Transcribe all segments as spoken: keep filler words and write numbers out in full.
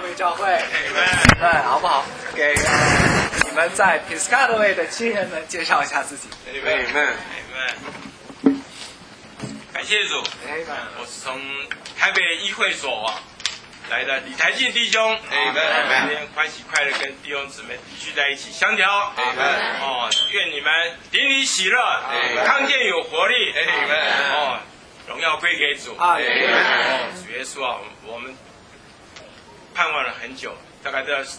会教会，对，好不好？给你们在 Piscataway 的亲人们介绍一下自己。 Amen。感谢主，我是从台北议会所啊来的李台进弟兄，今天欢喜快乐跟弟兄姊妹聚在一起相调，哦，愿你们邻里喜乐，康健有活力，哦，荣耀归给主，哦，主耶稣啊，我们盼望了很久，大概在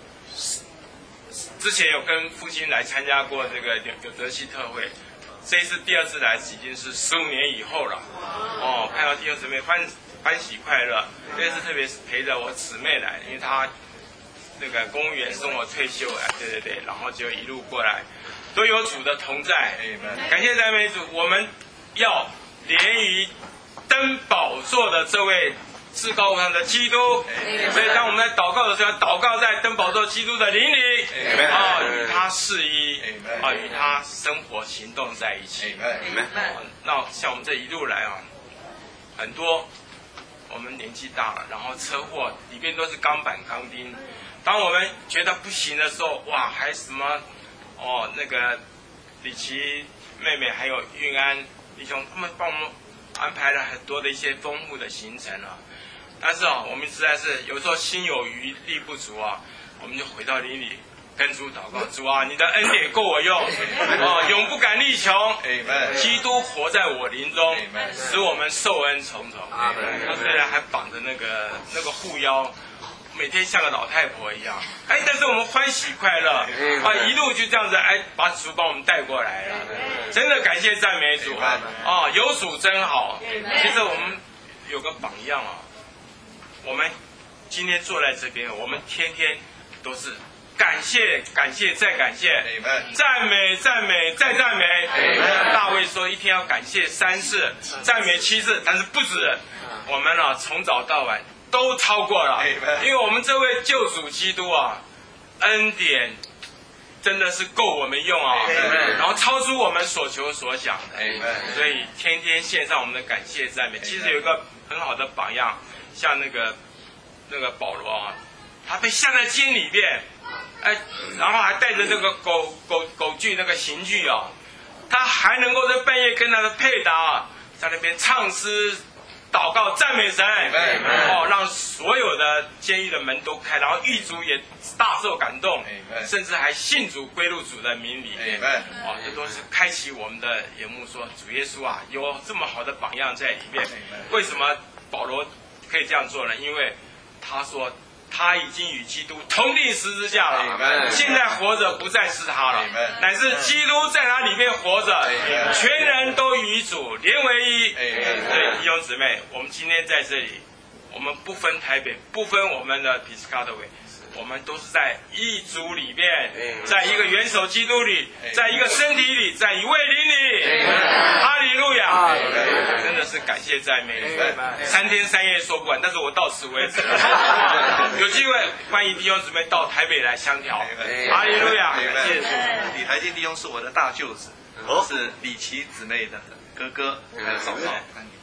之前有跟父亲来参加过这个有德系特会。这一次第二次来已经是十五年以后了，哦，看到弟兄姊妹欢欢喜快乐。这次特别是陪着我姊妹来，因为她那个公务员生活退休了，对对对，然后就一路过来，都有主的同在。感谢赞美主，我们要连于登宝座的这位至高无上的基督，所以当我们在祷告的时候，祷告在登宝座基督的灵里，啊，与他适一，啊，与他生活行动在一起。那像我们这一路来啊，很多我们年纪大了，然后车祸里面都是钢板钢钉。当我们觉得不行的时候，哇，还什么哦，那个李琦妹妹还有运安弟兄，他们帮我们安排了很多的一些丰富的行程啊。但是啊，我们实在是有时候心有余力不足啊，我们就回到灵里跟主祷告，主啊，你的恩典够我用，哦，永不敢力穷。基督活在我灵中，使我们受恩重重。他虽然还绑着那个那个护腰，每天像个老太婆一样，哎，但是我们欢喜快乐啊，一路就这样子，哎，把主帮我们带过来了，真的感谢赞美主啊，有主真好。其实我们有个榜样啊。我们今天坐在这边，我们天天都是感谢、感谢再感谢，赞美、赞美再赞美。大卫说一天要感谢三次，赞美七次，但是不止。我们啊，从早到晚都超过了，因为我们这位救主基督啊，恩典真的是够我们用啊，然后超出我们所求所想的，所以天天献上我们的感谢赞美。其实有一个很好的榜样。像那个那个保罗啊，他被下在监里边，哎，然后还带着这个狗狗狗具那个刑具啊，他还能够在半夜跟他的配搭啊，在那边唱诗、祷告、赞美神，哦，让所有的监狱的门都开，然后狱卒也大受感动，甚至还信主归入主的名里面，哦，这都是开启我们的眼目，说主耶稣啊，有这么好的榜样在里面，为什么保罗可以这样做呢？因为他说他已经与基督同定十字架了，现在活着不再是他了，乃是基督在他里面活着，全人都与主连为一。对，弟兄姊妹，我们今天在这里，我们不分台北，不分我们的 Piscataway， 我们都是在一主里面，在一个元首基督里，在一个身体里，在一位灵里。哈利路亚！真的是感谢赞美，三天三夜说不完，但是我到此为止。有机会欢迎弟兄姊妹到台北来相调。哈利路亚！ 感谢主。李台进弟兄是我的大舅子，我是李琦姊妹的哥哥，还有嫂嫂。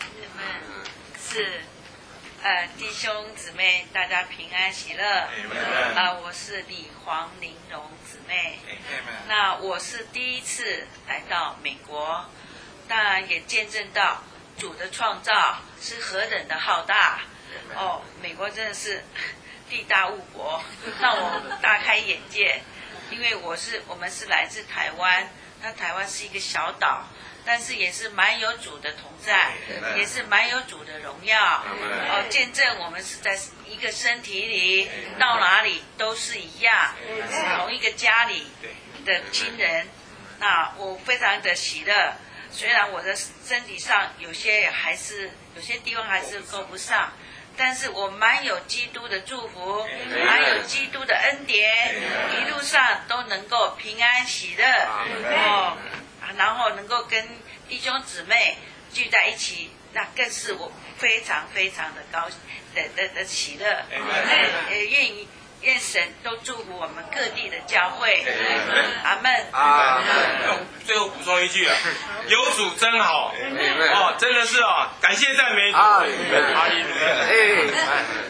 是。呃，弟兄姊妹，大家平安喜乐。啊、呃，我是李黄玲蓉姊妹。那我是第一次来到美国，当然也见证到主的创造是何等的浩大。哦，美国真的是地大物博，让我大开眼界。因为我是我们是来自台湾，那台湾是一个小岛。但是也是蛮有主的同在，也是蛮有主的荣耀，哦，见证我们是在一个身体里，到哪里都是一样，是同一个家里的亲人。那我非常的喜乐，虽然我的身体上有些还是有些地方还是够不上，但是我蛮有基督的祝福，蛮有基督的恩典，一路上都能够平安喜乐，哦。然后能够跟弟兄姊妹聚在一起，那更是我非常非常的高的的的喜乐。也愿意愿神都祝福我们各地的教会。阿们。 啊，最后补充一句啊，有主真好。哦，真的是啊，感谢赞美主。哈利路亚。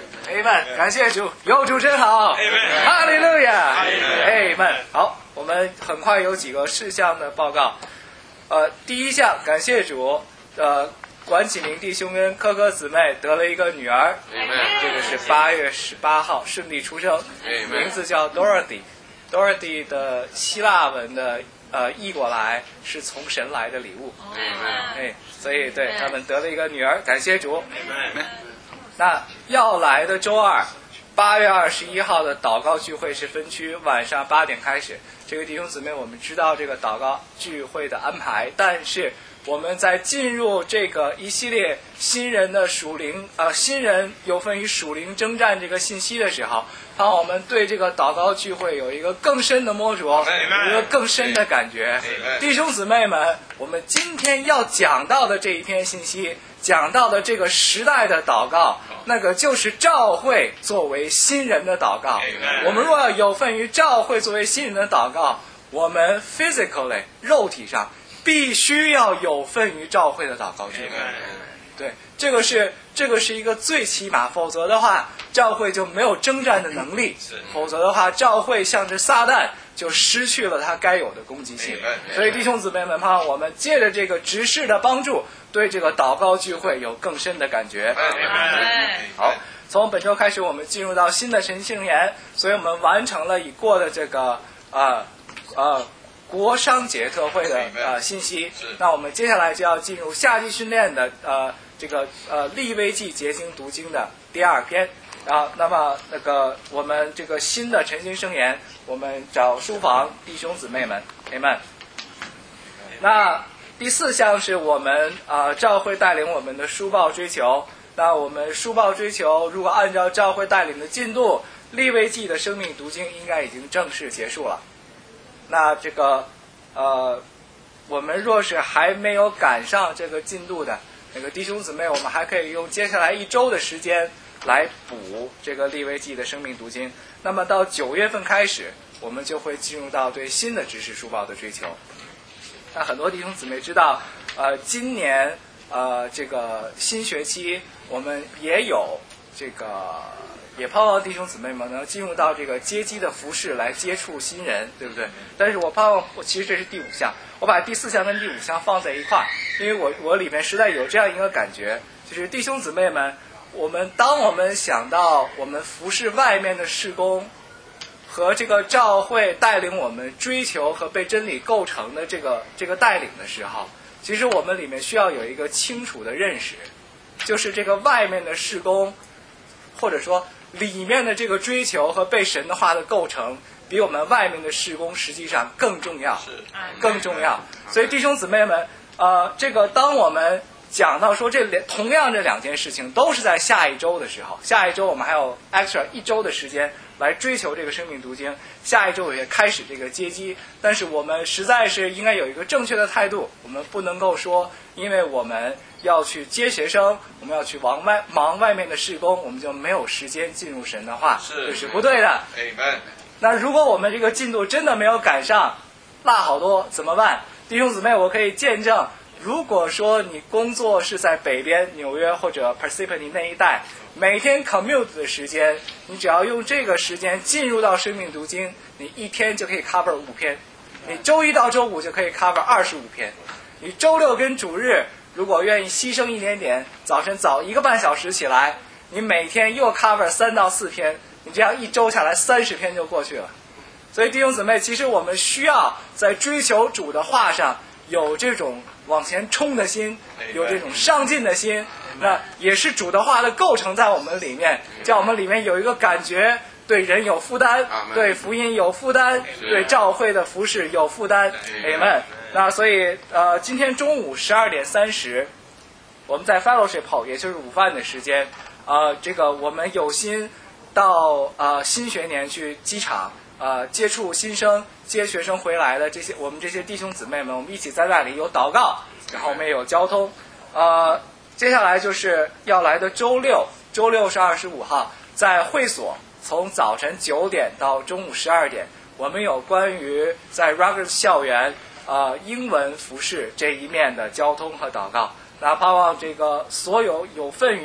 们，感谢主，有主真好，哈利路亚，哎们，好，我们很快有几个事项的报告。呃，第一项，感谢主，呃，管启明弟兄跟科科姊妹得了一个女儿，这个是八月十八号顺利出生，名字叫 Dorothy。Dorothy 的希腊文的呃译过来是从神来的礼物，哎，所以对他们得了一个女儿，感谢主。那要来的周二，八月二十一号的祷告聚会是分区，晚上八点开始。这个弟兄姊妹，我们知道这个祷告聚会的安排，但是我们在进入这个一系列新人的属灵呃新人有分于属灵征战这个信息的时候，让我们对这个祷告聚会有一个更深的摸着，有一个更深的感觉。弟兄姊妹们，我们今天要讲到的这一篇信息，讲到的这个时代的祷告，那个就是教会作为新人的祷告。我们若要有份于教会作为新人的祷告，我们 physically 肉体上必须要有份于教会的祷告聚会。对，这个是这个是一个最起码，否则的话，教会就没有征战的能力。否则的话，教会向着撒旦就失去了它该有的攻击性。所以弟兄姊妹们，盼望我们借着这个执事的帮助，对这个祷告聚会有更深的感觉。好，从本周开始，我们进入到新的神圣年，所以我们完成了已过的这个呃呃。国商节特会的呃信息，那我们接下来就要进入夏季训练的呃这个呃利未记结经读经的第二篇啊。那么那个我们这个新的晨星圣言，我们找书房弟兄姊妹们，朋友们。那第四项是我们啊、呃、教会带领我们的书报追求。那我们书报追求，如果按照教会带领的进度，利未记的生命读经应该已经正式结束了。那这个，呃，我们若是还没有赶上这个进度的那个弟兄姊妹，我们还可以用接下来一周的时间来补这个利未记的生命读经。那么到九月份开始，我们就会进入到对新的知识书报的追求。那很多弟兄姊妹知道，呃，今年呃这个新学期我们也有这个。也盼望弟兄姊妹们能进入到这个接机的服事来接触新人，对不对？但是我盼望，我其实这是第五项，我把第四项跟第五项放在一块儿，因为我我里面实在有这样一个感觉，就是弟兄姊妹们，我们当我们想到我们服事外面的事工和这个教会带领我们追求和被真理构成的这个这个带领的时候，其实我们里面需要有一个清楚的认识，就是这个外面的事工，或者说里面的这个追求和被神的话的构成，比我们外面的事工实际上更重要，更重要。所以弟兄姊妹们，呃，这个当我们讲到说这两同样这两件事情都是在下一周的时候，下一周我们还有 extra 一周的时间来追求这个生命读经，下一周也开始这个接机。但是我们实在是应该有一个正确的态度，我们不能够说因为我们要去接学生，我们要去忙外忙外面的事工，我们就没有时间进入神的话，这是不对的。那如果我们这个进度真的没有赶上，落好多怎么办？弟兄姊妹，我可以见证，如果说你工作是在北边纽约或者 Parsippany 那一带，每天 commute 的时间，你只要用这个时间进入到生命读经，你一天就可以 cover 五篇，你周一到周五就可以 cover 二十五篇，你周六跟主日如果愿意牺牲一点点，早晨早一个半小时起来，你每天又 cover 三到四篇，你这样一周下来三十篇就过去了。所以弟兄姊妹，其实我们需要在追求主的话上有这种往前冲的心，有这种上进的心，那也是主的话的构成在我们里面，叫我们里面有一个感觉，对人有负担，对福音有负担，对教会的服事有负担。Amen。那所以呃，今天中午十二点三十，我们在 fellowship 后，也就是午饭的时间，呃，这个我们有心到呃新学年去机场。呃，接触新生、接学生回来的这些，我们这些弟兄姊妹们，我们一起在那里有祷告，然后我们也有交通。呃，接下来就是要来的周六，周六是二十五号，在会所，从早晨九点到中午十二点，我们有关于在 Rutgers 校园呃英文服事这一面的交通和祷告。那盼望这个所有有份于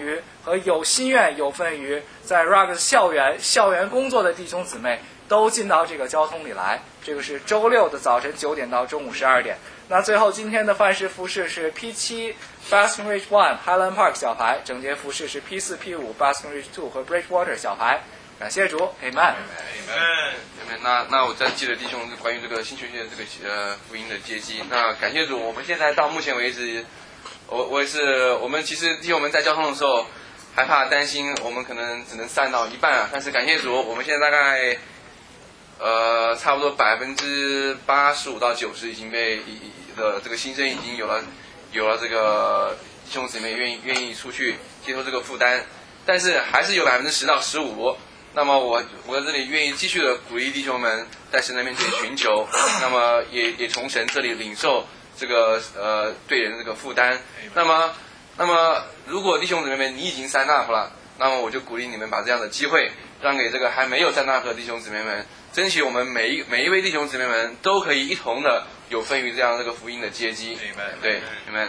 和有心愿、有份于在 Rugged 校园校园工作的弟兄姊妹都进到这个交通里来。这个是周六的早晨九点到中午十二点。那最后今天的范式服饰是 P 七 Basking Ridge One Highland Park 小牌，整节服饰是 P 四 P 五 Basking Ridge Two 和 Bridgewater 小牌。感谢主 ，Amen。 那那我再记得弟兄关于这个新学院这个呃福音的接机，那感谢主，我们现在到目前为止，我我也是我们其实弟兄们在交通的时候害怕担心我们可能只能散到一半啊，但是感谢主，我们现在大概呃差不多百分之八十五到九十已经被的这个新生已经有了有了这个弟兄姊妹愿意愿意出去接受这个负担，但是还是有百分之十到十五。那么我我在这里愿意继续的鼓励弟兄们在神的面前寻求，那么也也从神这里领受这个呃对人的这个负担。那么那么如果弟兄姊妹们你已经sign up了，那么我就鼓励你们把这样的機會讓給這個還沒有sign up的弟兄姊妹們，爭取我們每一每一位弟兄姊妹們都可以一同的有分於這樣這個福音的接機。對，你們。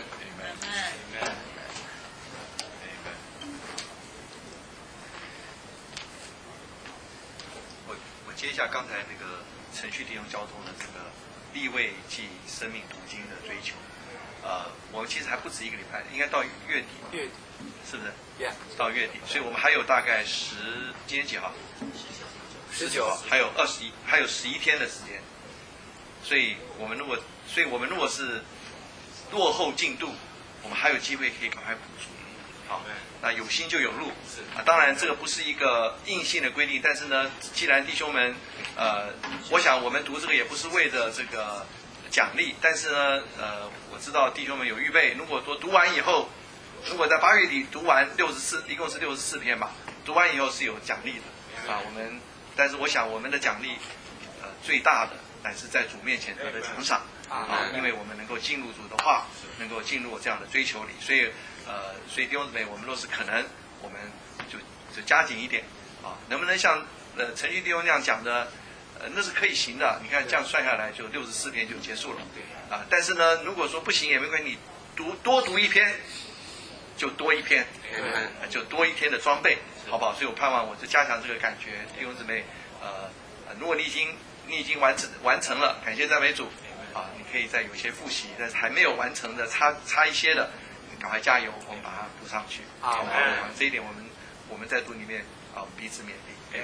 接一下刚才那个程序弟兄交通的这个立位暨生命读经的追求，呃，我们其实还不止一个礼拜，应该到月底， 月底是不是 ？Yeah， 到月底，所以我们还有大概十，今天几号？ 十九， 还有二十一，还有十一天的时间。所以我们如果，所以我们如果是落后进度，我们还有机会可以赶快补足。好，那有心就有路啊。当然，这个不是一个硬性的规定，但是呢，既然弟兄们，呃，我想我们读这个也不是为了这个奖励，但是呢，呃，我知道弟兄们有预备。如果说读完以后，如果在八月底读完六十四，一共是六十四篇吧，读完以后是有奖励的啊。我们，但是我想我们的奖励，呃，最大的乃是在主面前得的奖赏啊，因为我们能够进入主的话，能够进入这样的追求里，所以。呃，所以弟兄姊妹，我们若是可能，我们就就加紧一点啊，能不能像呃程序弟兄那样讲的，呃那是可以行的。你看这样算下来就六十四篇就结束了啊。但是呢，如果说不行也没关系，你读多读一篇就多一篇，就多一天的装备，好不好？所以我盼望我就加强这个感觉，弟兄姊妹，呃，如果你已经你已经完成完成了，感谢赞美主啊，你可以再有一些复习，但是还没有完成的差差一些的。赶快加油，我们把它补上去。啊，这一点我们我们在读里面啊彼此勉励。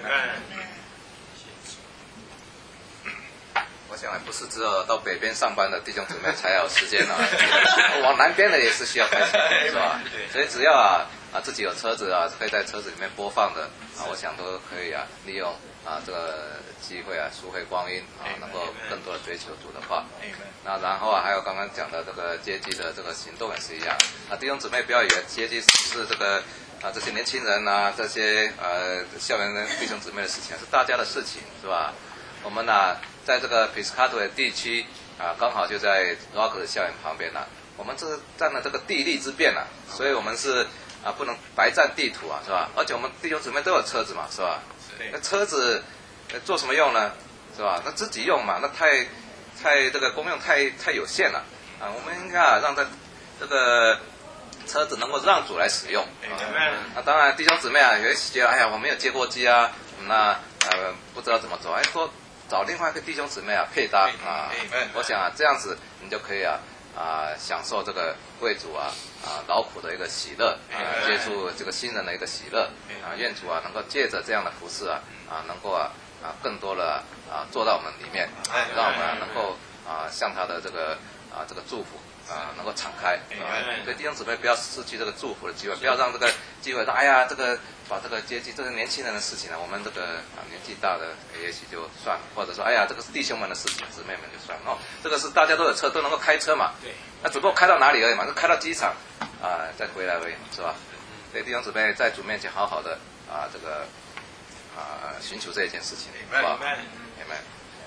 我想不是只有到北边上班的弟兄姊妹才有时间啊，往南边的也是需要开车，是吧？所以只要啊啊自己有车子啊，可以在车子里面播放的啊，我想都可以啊利用啊这个机会啊赎回光阴啊，能够更多的追求主的话。那然后啊，还有刚刚讲的这个接机的这个行动也是一样啊，弟兄姊妹不要以为接机是这个啊这些年轻人啊这些呃校园的弟兄姊妹的事情，是大家的事情，是吧？我们呢、啊、在这个 Piscataway 地区啊，刚好就在 Rock 校园旁边呢、啊，我们这占了这个地利之便啊，所以我们是啊不能白占地图啊，是吧？而且我们弟兄姊妹都有车子嘛，是吧？那车子做什么用呢？是吧？那自己用嘛，那太。太这个功用太太有限了啊！我们应该啊让这这个车子能够让主来使用。啊，那当然弟兄姊妹啊，有些觉得哎呀我没有接过机啊，那呃不知道怎么走，哎多找另外一个弟兄姊妹啊配搭啊，我想啊这样子你就可以啊啊享受这个为主啊啊劳苦的一个喜乐啊，接触这个新人的一个喜乐啊，愿主啊能够借着这样的服事啊啊能够啊。啊，更多的啊做到我们里面，啊、让我们、啊、能够啊向他的这个啊这个祝福啊能够敞开，啊，所以弟兄姊妹不要失去这个祝福的机会，不要让这个机会说，哎呀，这个把这个接济这是年轻人的事情呢，我们这个啊年纪大的也许就算了，或者说，哎呀，这个是弟兄们的事情，姊妹们就算了，哦，这个是大家都有车，都能够开车嘛，对，那只不过开到哪里而已嘛，就开到机场啊再回来而已，是吧？所以弟兄姊妹在主面前好好的啊这个。啊，寻求这一件事情，好吧？明白。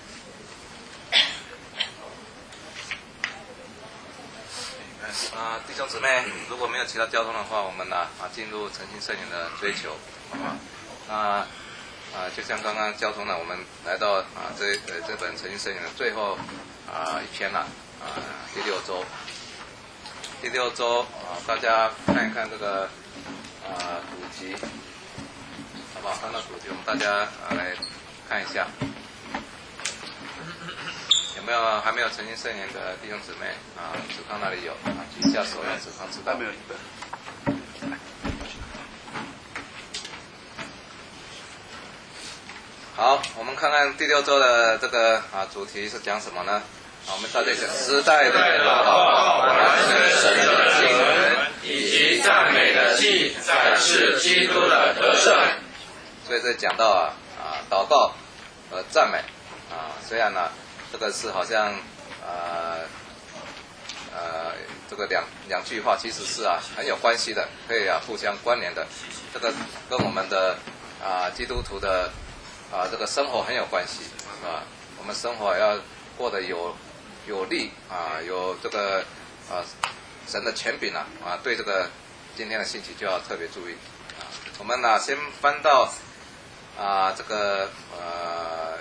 啊，弟兄姊妹，如果没有其他交通的话，我们呢啊进入诚心圣灵的追求，好吧？啊啊，就像刚刚交通呢，我们来到啊这呃这本诚心圣灵的最后啊一篇了啊第六周，第六周啊大家看一看这个啊主题，好不好？看到主题，我们大家啊来看一下，有没有还没有诚心圣言的弟兄姊妹啊？子康那里有啊，举一下手让子康知道。 没有一本。 好，我们看看第六周的这个啊主题是讲什么呢？啊，我们大家讲时代的祷告，完成神的经纶，以及赞美的祭，展示基督的得胜。所以这讲到啊啊祷告和赞美啊，虽然呢这个是好像呃呃这个两两句话其实是啊很有关系的，可以啊互相关联的，这个跟我们的啊基督徒的啊这个生活很有关系啊，我们生活要过得有有利啊，有这个啊神的权柄啊啊，对这个今天的信息就要特别注意啊。我们呢先翻到啊这个呃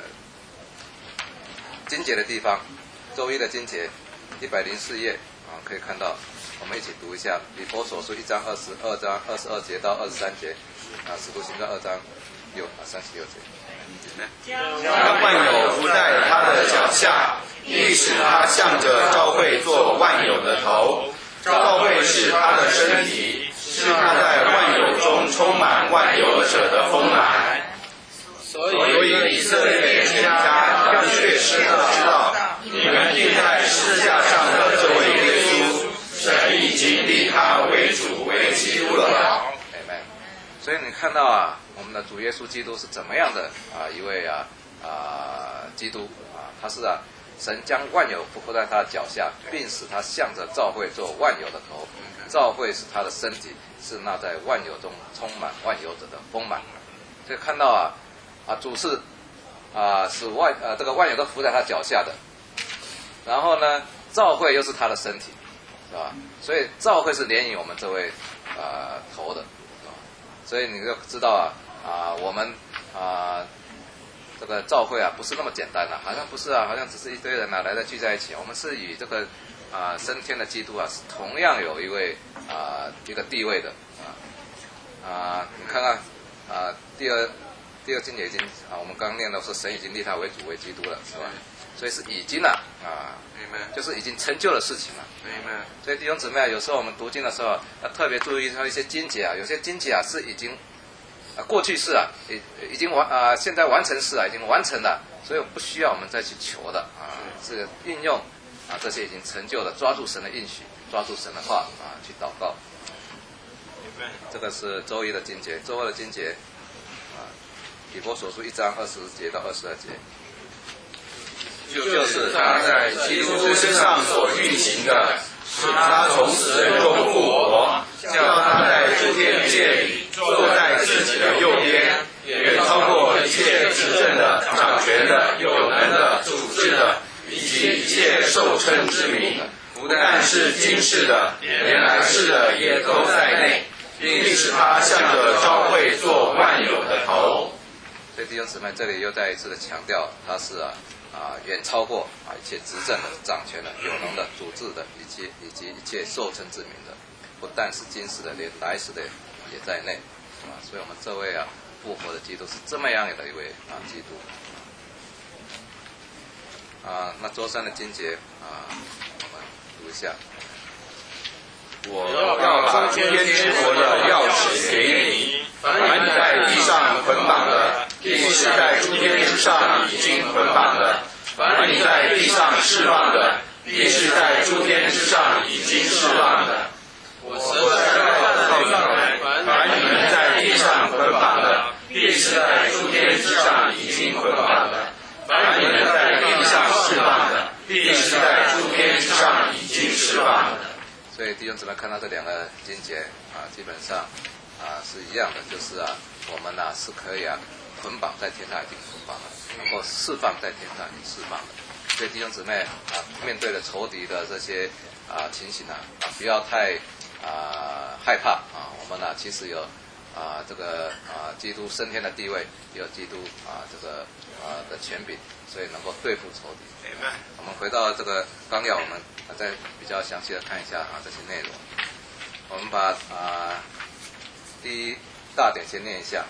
经节的地方，周一的经节一百零四页啊，可以看到，我们一起读一下《以弗所书》一章二十二章二十二节到二十三节啊，《使徒行传》二章六啊三十六节。 将万有伏在他的脚下，亦使他向着教会做万有的头。教会是他的身体，是他在万有中充满万有者的丰满。所以以色列全家要确实的知道，你们钉在十字架上的这位耶稣，神已经立他为主为基督了。 所以你看到啊，我们的主耶稣基督是怎么样的啊一位啊啊基督啊，他是啊神将万有匍匐在他的脚下，并使他向着教会做万有的头。教会是他的身体，是那在万有中充满万有者的丰满。所以看到啊啊主是啊使万呃这个万有都伏在他脚下的，然后呢教会又是他的身体，是吧？所以教会是连引我们这位啊头的。所以你就知道啊啊，我们啊这个教会啊不是那么简单的、啊，好像不是啊，好像只是一堆人啊来来聚在一起。我们是与这个啊升天的基督啊是同样有一位啊一个地位的啊啊，你看看啊第二第二经节已经啊，我们刚刚念到说神已经立他为主为基督了，是吧？所以是已经了啊，就是已经成就的事情了。所以弟兄姊妹啊，有时候我们读经的时候要特别注意它一些经节啊，有些经节啊是已经啊过去式啊，已已经完啊，现在完成式啊已经完成了，所以不需要我们再去求的啊，这个运用啊这些已经成就的，抓住神的应许，抓住神的话啊去祷告。这个是周一的经节，周二的经节啊，以弗所书一章二十节到二十二节。 就是他在基督身上所运行的，使他从死人中复活，叫他在诸天界里坐在自己的右边，远超过一切执政的、掌权的、有能的、主治的，以及一切受称之名。不但是今世的，连来世的也都在内，并使他向着教会做万有的头。 所以弟兄姊妹，这里又再一次的强调，他是啊。啊，远超过啊一切执政的、掌权的、有能的、主治的，以及以及一切受称之名的，不但是今世的，连来世的也在内，啊，所以我们这位啊复活的基督是这么样的一位啊基督。啊，那周三的经节啊，我们读一下。 我要把诸天之国的钥匙给你，凡你在地上捆绑的，必是在诸天之上已经捆绑的；凡你在地上释放的，必是在诸天之上已经释放的。我实在告诉你们，凡你们在地上捆绑的，必是在诸天之上已经捆绑的；凡你们在地上释放的，必是在诸天之上已经释放的。 所以弟兄姊妹看到这两个经节啊，基本上啊是一样的，就是啊我们啊是可以啊捆绑在天上已经捆绑了，能够释放在天上已经释放了。所以弟兄姊妹啊，面对了仇敌的这些啊情形啊，啊不要太啊害怕啊，我们呢、啊、其实有啊这个啊基督升天的地位，也有基督啊这个啊的权柄，所以能够对付仇敌。我们回到这个纲要，我们再比较详细的看一下啊这些内容。我们把啊第一大点先念一下。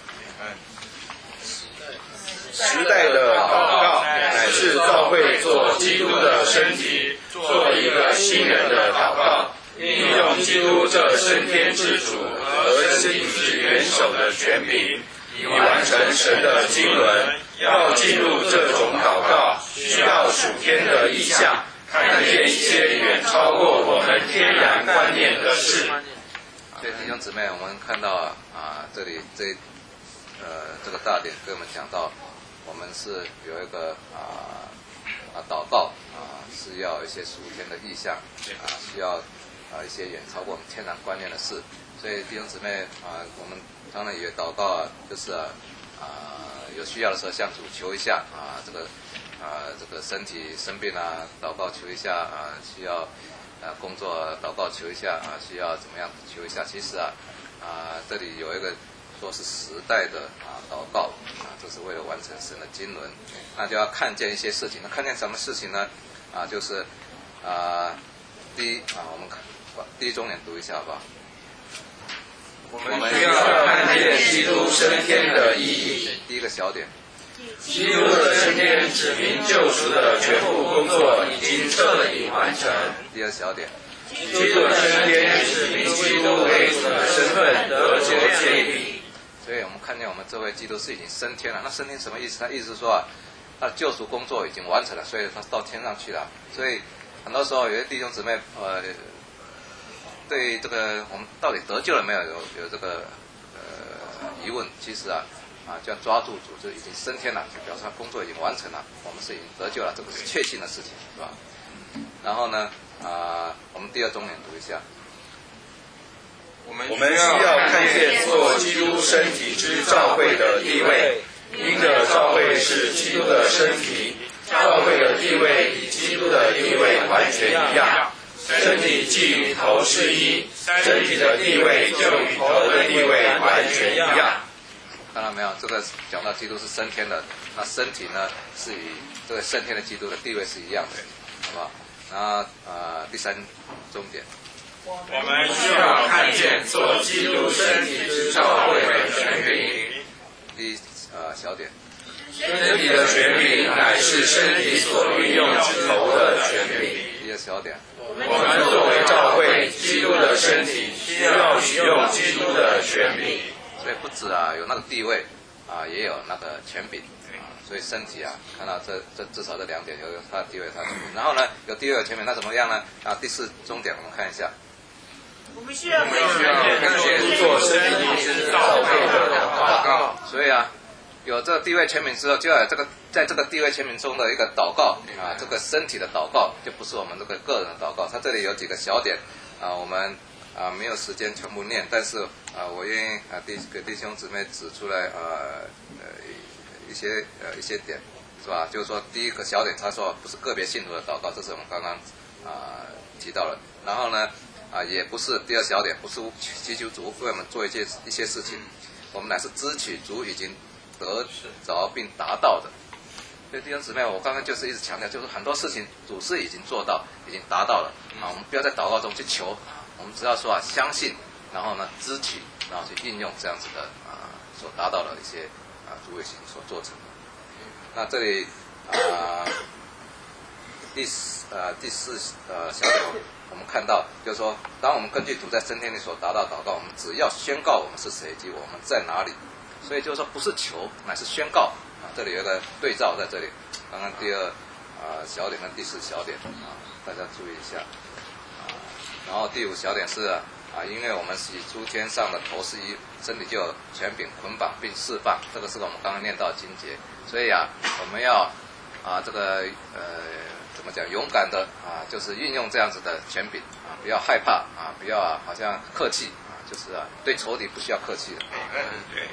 时代的祷告乃是教会做基督的身体，做一个新人的祷告，应用基督这升天之主和身体之元首的权柄，以完成神的经纶。要进入这种祷告，需要属天的意象，看见一些远超过我们天然观念的事。 所以弟兄姊妹，我们看到啊，啊这里这呃这个大点跟我们讲到，我们是有一个啊啊祷告啊是要一些属天的意象啊，需要啊一些远超过我们天然观念的事。所以弟兄姊妹啊，我们当然也祷告啊，就是啊。啊有需要的时候向主求一下啊，这个啊这个身体生病啊，祷告求一下啊，需要啊工作祷告求一下啊，需要怎么样求一下。其实啊啊这里有一个说是时代的啊祷告啊，这是为了完成神的经纶，那就要看见一些事情。那看见什么事情呢？啊就是啊第一啊我们看第一重点读一下吧。 我们需要看见基督升天的意义。 第一个小点， 基督的升天指明救赎的全部工作已经彻底完成。 第二小点， 基督的升天指明基督为主的身份得着建立。 所以我们看见我们这位基督是已经升天了。那升天什么意思？他意思是说啊，他的救赎工作已经完成了，所以他到天上去了。所以很多时候有些弟兄姊妹呃。对这个我们到底得救了没有？有有这个呃疑问，其实啊啊就要抓住主，就已经升天了，就表示他工作已经完成了，我们是已经得救了，这个是确信的事情，是吧？然后呢啊，我们第二重点读一下。 我们需要看见做基督身体之教会的地位，因着教会是基督的身体，教会的地位与基督的地位完全一样。身体既与头是一，身体的地位就与头的地位完全一样。 看到没有？这个讲到基督是升天的，那身体呢是与这个升天的基督的地位是一样的，好不好？然后啊、呃，第三重点， 我们需要看见做基督身体之教会的权柄。 第呃小点， 身体的权柄乃是身体所运用之头的权柄。 第二小点。 我们作为教会基督的身体，需要使用基督的权柄。 所以不止啊有那个地位啊，也有那个权柄啊。所以身体啊，看到这这至少这两点，有它的地位，它的权柄。然后呢，有地位有权柄，那怎么样呢？啊，第四重点我们看一下。 我们需要看见做身体之教会的祷告。 所以啊。有这个地位权柄之后，就要有这个在这个地位权柄中的一个祷告啊，这个身体的祷告，就不是我们这个个人的祷告。它这里有几个小点啊，我们啊没有时间全部念，但是啊，我愿意啊弟给弟兄姊妹指出来啊呃一些呃一些点，是吧？就是说第一个小点，他说不是个别信徒的祷告，这是我们刚刚啊提到了。然后呢啊也不是第二小点，不是祈求主为我们做一些一些事情，我们乃是支取主已经得着并达到的。所以弟兄姊妹，我刚刚就是一直强调，就是很多事情主是已经做到，已经达到了啊。我们不要在祷告中去求，我们只要说啊，相信，然后呢支取，然后去运用这样子的啊所达到的一些啊主已经所做成的。那这里啊第四呃第四呃小点，我们看到就是说，当我们根据主在升天里所达到祷告，我们只要宣告我们是谁及我们在哪里。所以就是说，不是求，乃是宣告啊。这里有一个对照在这里。刚刚第二啊小点跟第四小点啊，大家注意一下啊。然后第五小点是啊，因为我们是诸天上的头是一，身体就有权柄捆绑并释放，这个是我们刚刚念到的经节。所以啊，我们要啊这个呃怎么讲，勇敢的啊，就是运用这样子的权柄啊，不要害怕啊，不要啊好像客气啊，就是啊对仇敌不需要客气的。 对。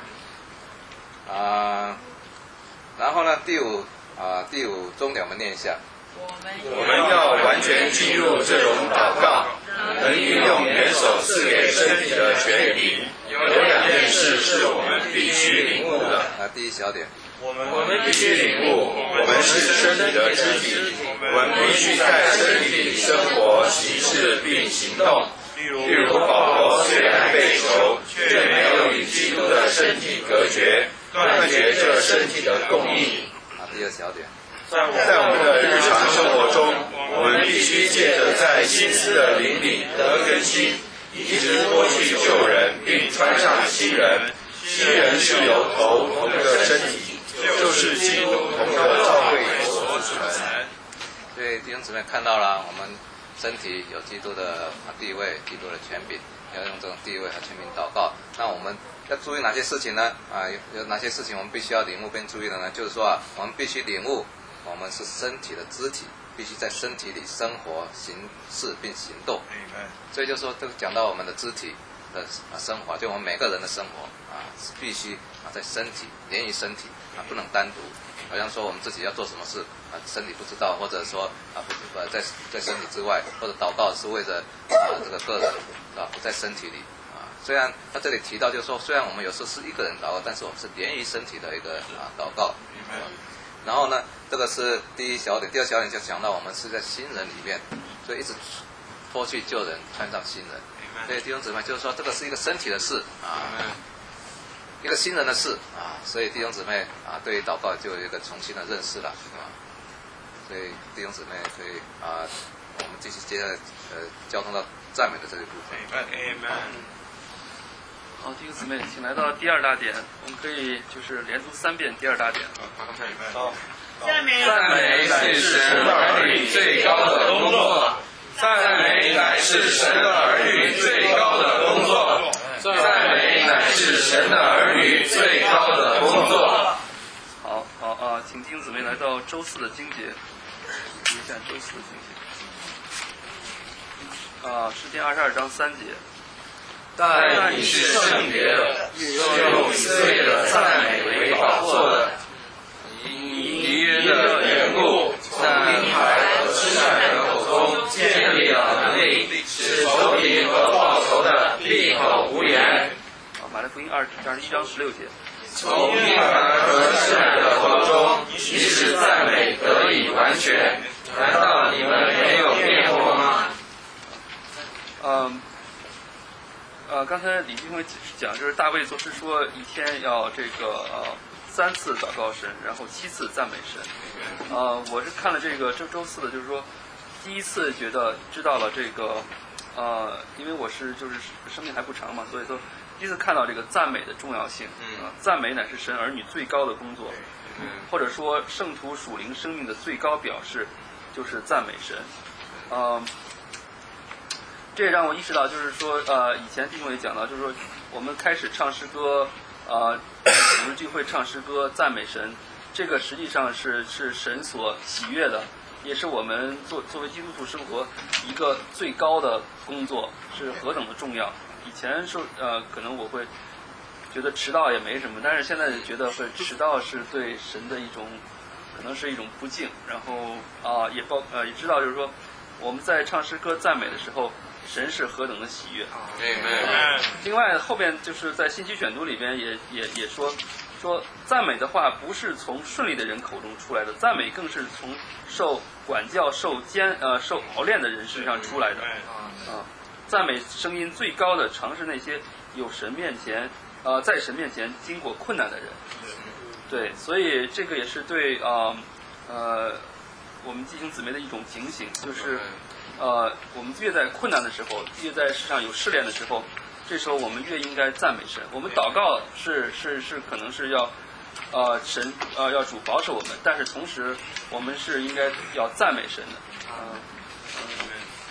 啊，然后呢，第五啊，第五重点我们念一下。 我们要完全进入这种祷告，能运用元首赐给身体的权柄。有两件事是我们必须领悟的。 啊，第一小点。 我们必须领悟，我们是身体的肢体，我们必须在身体里生活、行事并行动， 例如保罗虽然被囚，却没有与基督的身体隔绝，断绝这身体的供应。 啊，第二小点。 在我们的日常生活中，我们必须借着在心思的灵里得更新，一直脱去旧人，并穿上新人。新人是由头同个身体，就是基督同个教会所组成。 所以弟兄姊妹看到了，我们身体有基督的地位，基督的权柄，要用这种地位和权柄祷告。那我们要注意哪些事情呢？啊，有有哪些事情我们必须要领悟并注意的呢？就是说啊，我们必须领悟。我们是身体的肢体，必须在身体里生活、行事并行动。所以就说，这个讲到我们的肢体的生活，就我们每个人的生活啊，是必须啊在身体连于身体啊，不能单独。好像说我们自己要做什么事啊，身体不知道，或者说啊不呃在在身体之外，或者祷告是为了啊这个个人啊不在身体里啊。虽然他这里提到，就是说，虽然我们有时候是一个人祷告，但是我们是连于身体的一个啊祷告。然后呢，这个是第一小点，第二小点就讲到我们是在新人里面，所以一直脱去旧人，穿上新人。所以弟兄姊妹就是说，这个是一个身体的事啊，一个新人的事啊，所以弟兄姊妹啊，对于祷告就有一个重新的认识了啊。所以弟兄姊妹可以啊，我们继续接下来呃交通到赞美的这个部分。 好，弟兄姊妹，请来到第二大点，我们可以就是连读三遍第二大点。 好， 赞美赞美是神儿女最高的工作，赞美乃是神的儿女最高的工作，赞美乃是神的儿女最高的工作。 好好啊，请弟兄姊妹来到周四的经节，读一下周四的经节。啊，诗篇二十二章三节。 但你是圣洁的，用以色列的赞美为宝座的。因敌人的缘故，从婴孩和吃奶的口中建立了能力，使仇敌和报仇的闭口无言。 啊，马太福音二二十一章十六节。 从婴孩和吃奶的口中，你使赞美得以完全。难道你们没有辩驳吗？ 嗯。呃，刚才李金辉讲，就是大卫作诗说，一天要这个呃三次祷告神，然后七次赞美神。呃，我是看了这个这周四的，就是说，第一次觉得知道了这个，呃，因为我是就是生命还不长嘛，所以说第一次看到这个赞美的重要性。嗯、呃，赞美乃是神儿女最高的工作，嗯，或者说圣徒属灵生命的最高表示，就是赞美神。呃。这也让我意识到，就是说，呃，以前弟兄也讲到，就是说，我们开始唱诗歌，呃，我们聚会唱诗歌赞美神，这个实际上是是神所喜悦的，也是我们作作为基督徒生活一个最高的工作，是何等的重要。以前说，呃，可能我会觉得迟到也没什么，但是现在觉得会迟到是对神的一种，可能是一种不敬。然后啊、呃，也包呃也知道，就是说我们在唱诗歌赞美的时候。神是何等的喜悦！ 嗯、 另外后边就是在信息选读里边也也也说说赞美的话不是从顺利的人口中出来的，赞美更是从受管教、受监呃受熬练的人身上出来的。啊，赞美声音最高的，常是那些有神面前呃在神面前经过困难的人。对，所以这个也是对啊 呃, 呃我们弟兄姊妹的一种警醒，就是。呃，我们越在困难的时候，越在世上有试炼的时候，这时候我们越应该赞美神。我们祷告是是是，可能是要，呃，神呃要主保守我们，但是同时我们是应该要赞美神的。嗯、呃嗯。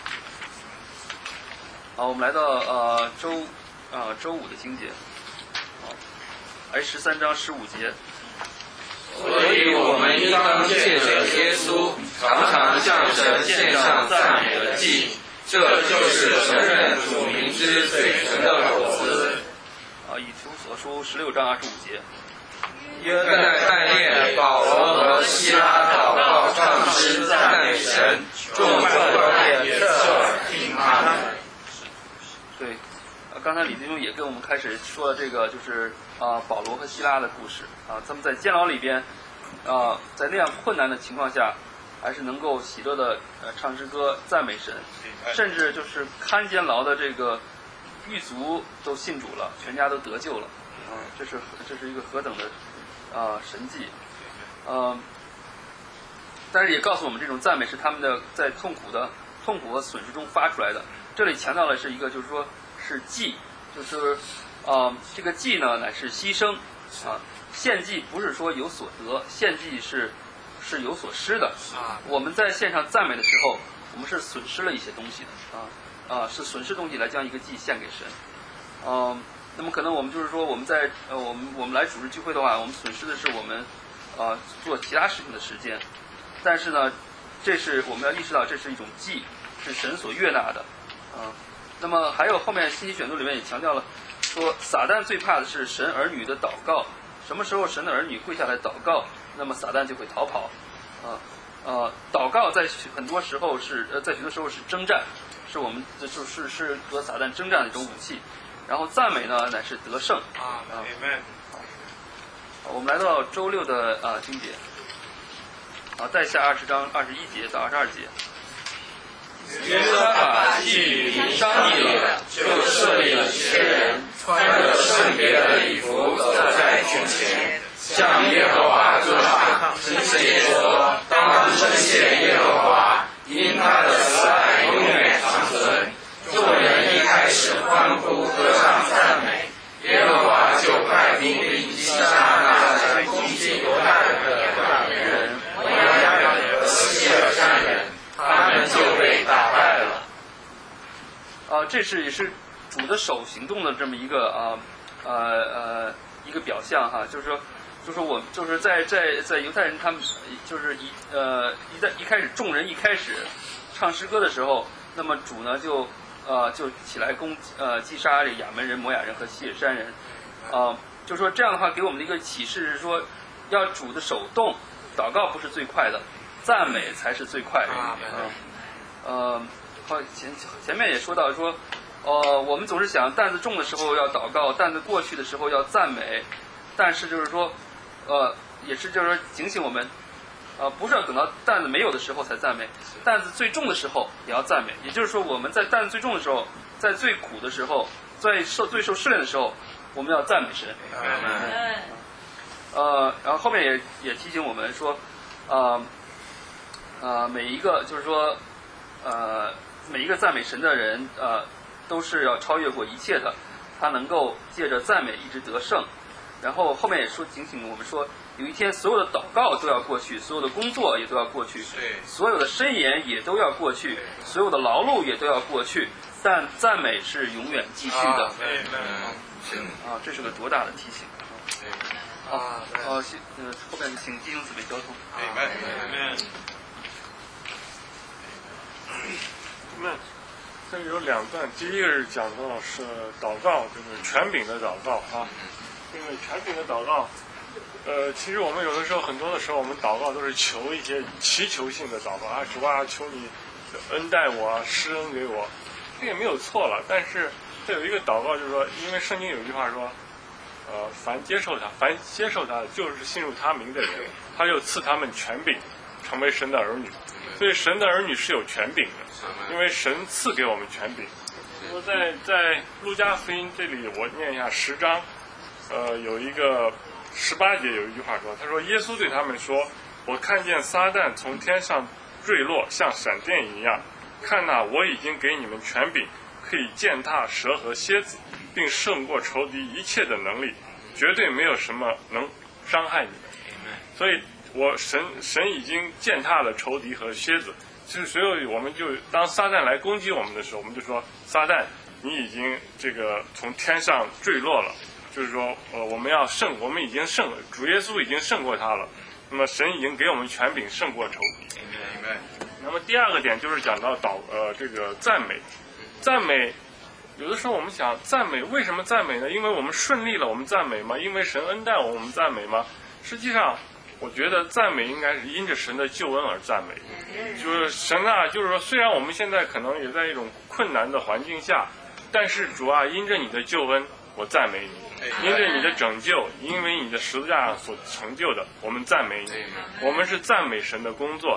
好，我们来到呃周啊、呃、周五的经节，好，哎十三章十五节。 所以我们应当借着耶稣，常常向神献上赞美的祭，这就是承认主名之嘴唇的果子。 啊，以图所书十六章二十五节。 约在半夜，保罗和希拉祷告唱诗赞美神，众众也侧耳听他们。 对，呃，刚才李弟兄也跟我们开始说了这个，就是啊、呃、保罗和希拉的故事啊，他们在监牢里边啊、呃，在那样困难的情况下， 还是能够喜乐的呃唱诗歌赞美神，甚至就是看监牢的这个狱卒都信主了，全家都得救了，啊、呃，这是这是一个何等的啊、呃、神迹，嗯、呃，但是也告诉我们，这种赞美是他们的在痛苦的痛苦和损失中发出来的。这里强调的是一个，就是说是祭，就是呃这个祭呢乃是牺牲啊，献祭不是说有所得，献祭是。是有所失的。我们在线上赞美的时候，我们是损失了一些东西的啊啊，是损失东西来将一个祭献给神。嗯、呃，那么可能我们就是说，我们在呃我们我们来主日聚会的话，我们损失的是我们啊、呃、做其他事情的时间。但是呢，这是我们要意识到，这是一种祭，是神所悦纳的啊。那么还有后面信息选读里面也强调了，说撒旦最怕的是神儿女的祷告。什么时候神的儿女跪下来祷告，那么撒旦就会逃跑，啊呃，祷告在很多时候是呃在许多时候是征战，是我们就是是和撒旦征战的一种武器。然后赞美呢，乃是得胜。啊，我们来到周六的啊经节，啊，再下二十章二十一节到二十二节。 约瑟法既与商议了，就设立了些人，穿着圣别的礼服走在群前，向耶和华歌唱，称谢说：当称谢耶和华，因他的慈爱永远长存。众人一开始欢呼歌唱赞美，耶和华就派兵临击杀那来攻击犹太人的亚门人、摩押人和西尔山人，他们就被打败了。 啊，这是也是主的手行动的这么一个啊呃呃一个表象哈，就是说，就是我就是在在在犹太人他们就是一呃一在一开始众人一开始唱诗歌的时候，那么主呢就呃就起来攻呃击杀这亚门人、摩亚人和西尔山人，啊、呃，就说这样的话给我们的一个启示是说，要主的手动，祷告不是最快的，赞美才是最快的。啊、呃，呃，好前前面也说到说，呃，我们总是想担子重的时候要祷告，担子过去的时候要赞美，但是就是说，呃，也是就是说警醒我们，呃，不是要等到担子没有的时候才赞美，担子最重的时候也要赞美。也就是说，我们在担子最重的时候，在最苦的时候，在受最受试炼的时候，我们要赞美神。嗯、呃，然后后面也也提醒我们说，呃，呃，每一个就是说，呃，每一个赞美神的人，呃，都是要超越过一切的，他能够借着赞美一直得胜。然后后面也说警醒我们说，有一天所有的祷告都要过去，所有的工作也都要过去，所有的箴言也都要过去，所有的劳碌也都要过去，但赞美是永远继续的。啊，啊这是个多大的提醒啊！啊，呃，呃，后面请弟兄姊妹交通。 那这里有两段，第一个是讲到是祷告，就是权柄的祷告啊。这个权柄的祷告，呃，其实我们有的时候很多的时候，我们祷告都是求一些祈求性的祷告啊，主啊，求你恩待我啊，施恩给我，这也没有错了。但是这有一个祷告，就是说，因为圣经有一句话说，呃，凡接受他，凡接受他的，就是信入他名的人，他就赐他们权柄，成为神的儿女。所以神的儿女是有权柄的，因为神赐给我们权柄。我在在路加福音这里，我念一下十章。呃，有一个十八节有一句话说，他说耶稣对他们说，我看见撒旦从天上坠落，像闪电一样，看哪，我已经给你们权柄，可以践踏蛇和蝎子，并胜过仇敌一切的能力，绝对没有什么能伤害你们。所以我神神已经践踏了仇敌和蝎子，就是所以我们就当撒旦来攻击我们的时候，我们就说撒旦，你已经这个从天上坠落了。就是说，呃，我们要胜，我们已经胜了，主耶稣已经胜过他了。那么神已经给我们权柄胜过仇敌。那么第二个点就是讲到祷，呃，这个赞美，赞美，有的时候我们想赞美，为什么赞美呢？因为我们顺利了，我们赞美吗？因为神恩待我，我们赞美吗？实际上，我觉得赞美应该是因着神的救恩而赞美。就是神啊，就是说，虽然我们现在可能也在一种困难的环境下，但是主啊，因着你的救恩，我赞美你。因为你的拯救，因为你的十字架所成就的，我们赞美你。我们是赞美神的工作，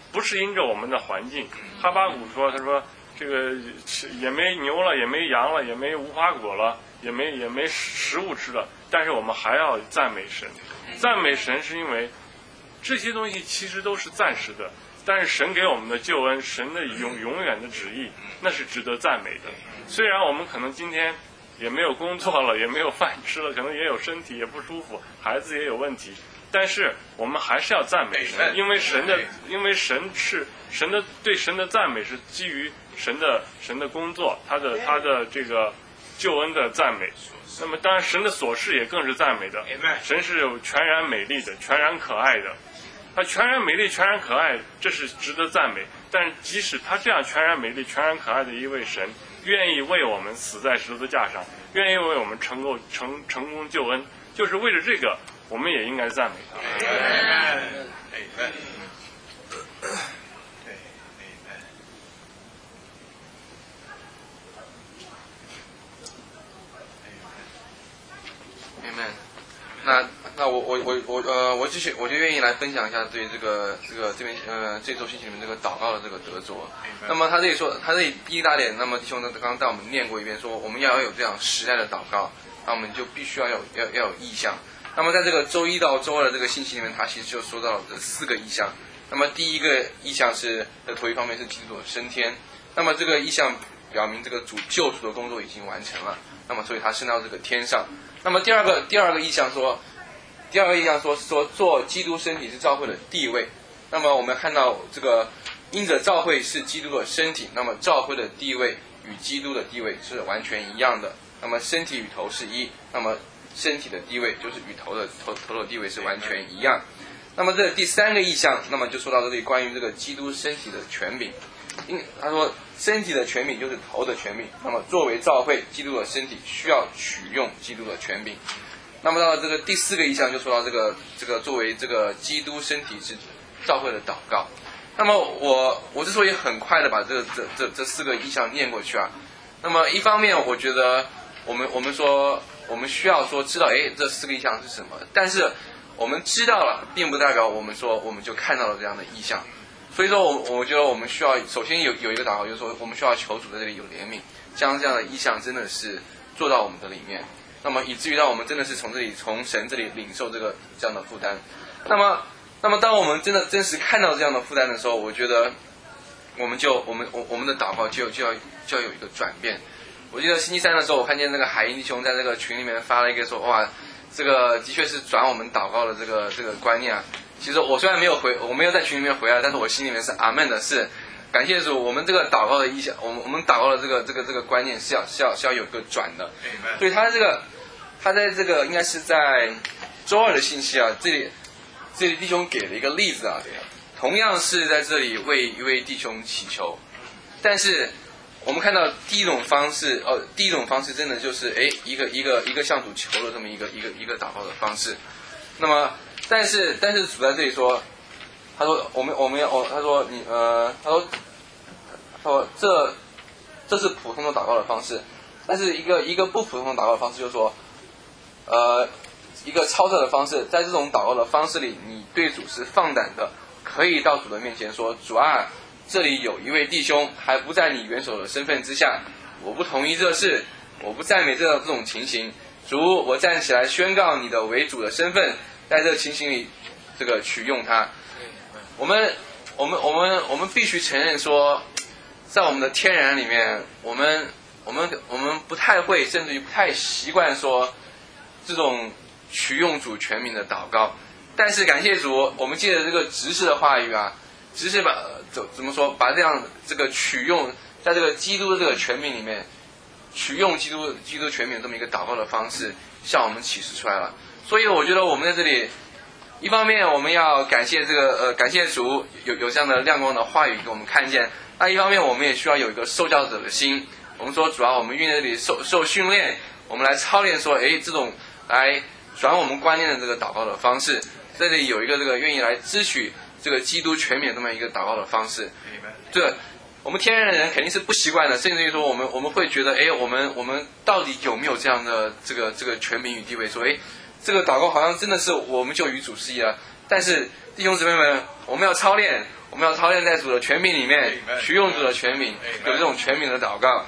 不是因着我们的环境。哈巴谷说，他说这个也没牛了，也没羊了，也没无花果了，也没也没食物吃了，但是我们还要赞美神。赞美神是因为这些东西其实都是暂时的，但是神给我们的救恩，神的永永远的旨意，那是值得赞美的。虽然我们可能今天也没有工作了，也没有饭吃了，可能也有身体也不舒服，孩子也有问题，但是我们还是要赞美神，因为神的，因为神是神的，对神的赞美是基于神的神的工作，他的他的这个救恩的赞美。那么当然神的所事也更是赞美的，神是有全然美丽的，全然可爱的。他全然美丽、全然可爱，这是值得赞美。但是即使他这样全然美丽、全然可爱的一位神，愿意为我们死在十字架上，愿意为我们成功成成功救恩，就是为了这个，我们也应该赞美他。 Amen。那那我我我我呃我继续我就愿意来分享一下对这个这个这边呃这周星期里面这个祷告的这个得着。那么他这里说他这里第一大点，那么弟兄呢刚刚带我们念过一遍，说我们要有这样时代的祷告，那我们就必须要有要要有意向。那么在这个周一到周二的这个星期里面，他其实就说到了这四个意向。那么第一个意向是的头一方面是基督的升天，那么这个意向表明这个主救赎的工作已经完成了，那么所以他升到这个天上。那么第二个第二个意象说，第二个意象说说做基督身体是教会的地位。那么我们看到这个因着教会是基督的身体，那么教会的地位与基督的地位是完全一样的。那么身体与头是一，那么身体的地位就是与头的头头的地位是完全一样。那么这第三个意象，那么就说到这里关于这个基督身体的权柄。因他说身体的权柄就是头的权柄，那么作为教会基督的身体需要取用基督的权柄。那么到了这个第四个意象就说到这个这个作为这个基督身体是教会的祷告。那么我我之所以很快的把这个这这这四个意象念过去啊，那么一方面我觉得我们我们说我们需要说知道哎这四个意象是什么，但是我们知道了并不代表我们说我们就看到了这样的意象。所以说我我觉得我们需要首先有有一个祷告，就是说我们需要求主在这里有怜悯，将这样的意象真的是做到我们的里面，那么以至于让我们真的是从这里从神这里领受这个这样的负担。那么那么当我们真的真实看到这样的负担的时候，我觉得我们就我们我我们的祷告就就要就要有一个转变。我记得星期三的时候，我看见那个海英弟兄在这个群里面发了一个说，哇，这个的确是转我们祷告的这个这个观念啊。其实我虽然没有回，我没有在群里面回来，但是我心里面是阿们的，是感谢主，我们这个祷告的意向，我们我们祷告的这个这个这个观念是要是要是要有一个转的。所以他这个他在这个应该是在周二的信息啊，这里这里弟兄给了一个例子啊，同样是在这里为一位弟兄祈求，但是我们看到第一种方式，哦，第一种方式真的就是哎一个一个一个向主求的这么一个一个一个祷告的方式。那么但是但是主在这里说，他说我们我们要哦，他说你呃，他说他说这这是普通的祷告的方式，但是一个一个不普通的祷告的方式就是说，呃，一个超特的方式，在这种祷告的方式里，你对主是放胆的，可以到主的面前说，主啊，这里有一位弟兄还不在你元首的身份之下，我不同意这事，我不赞美这这种情形，主，我站起来宣告你的为主的身份，在这个情形里，这个取用他。我们我们我们我们必须承认说，在我们的天然里面，我们我们我们不太会，甚至于不太习惯说这种取用主权柄的祷告。但是感谢主，我们借着这个执事的话语啊，执事把怎怎么说，把这样这个取用，在这个基督的这个权柄里面，取用基督基督权柄这么一个祷告的方式，向我们启示出来了。所以我觉得我们在这里，一方面我们要感谢这个呃感谢主有有这样的亮光的话语给我们看见，那一方面我们也需要有一个受教者的心。我们说主要我们愿在这里受受训练，我们来操练说，哎，这种来转我们观念的这个祷告的方式，在这里有一个这个愿意来支取这个基督权柄这么一个祷告的方式。这我们天然的人肯定是不习惯的，甚至于说我们我们会觉得，哎，我们我们到底有没有这样的这个这个权柄与地位？说，哎，这个祷告好像真的是我们就与主是一了。 但是弟兄姊妹们，我们要操练，我们要操练在主的权柄里面，去用主的权柄，有这种权柄的祷告。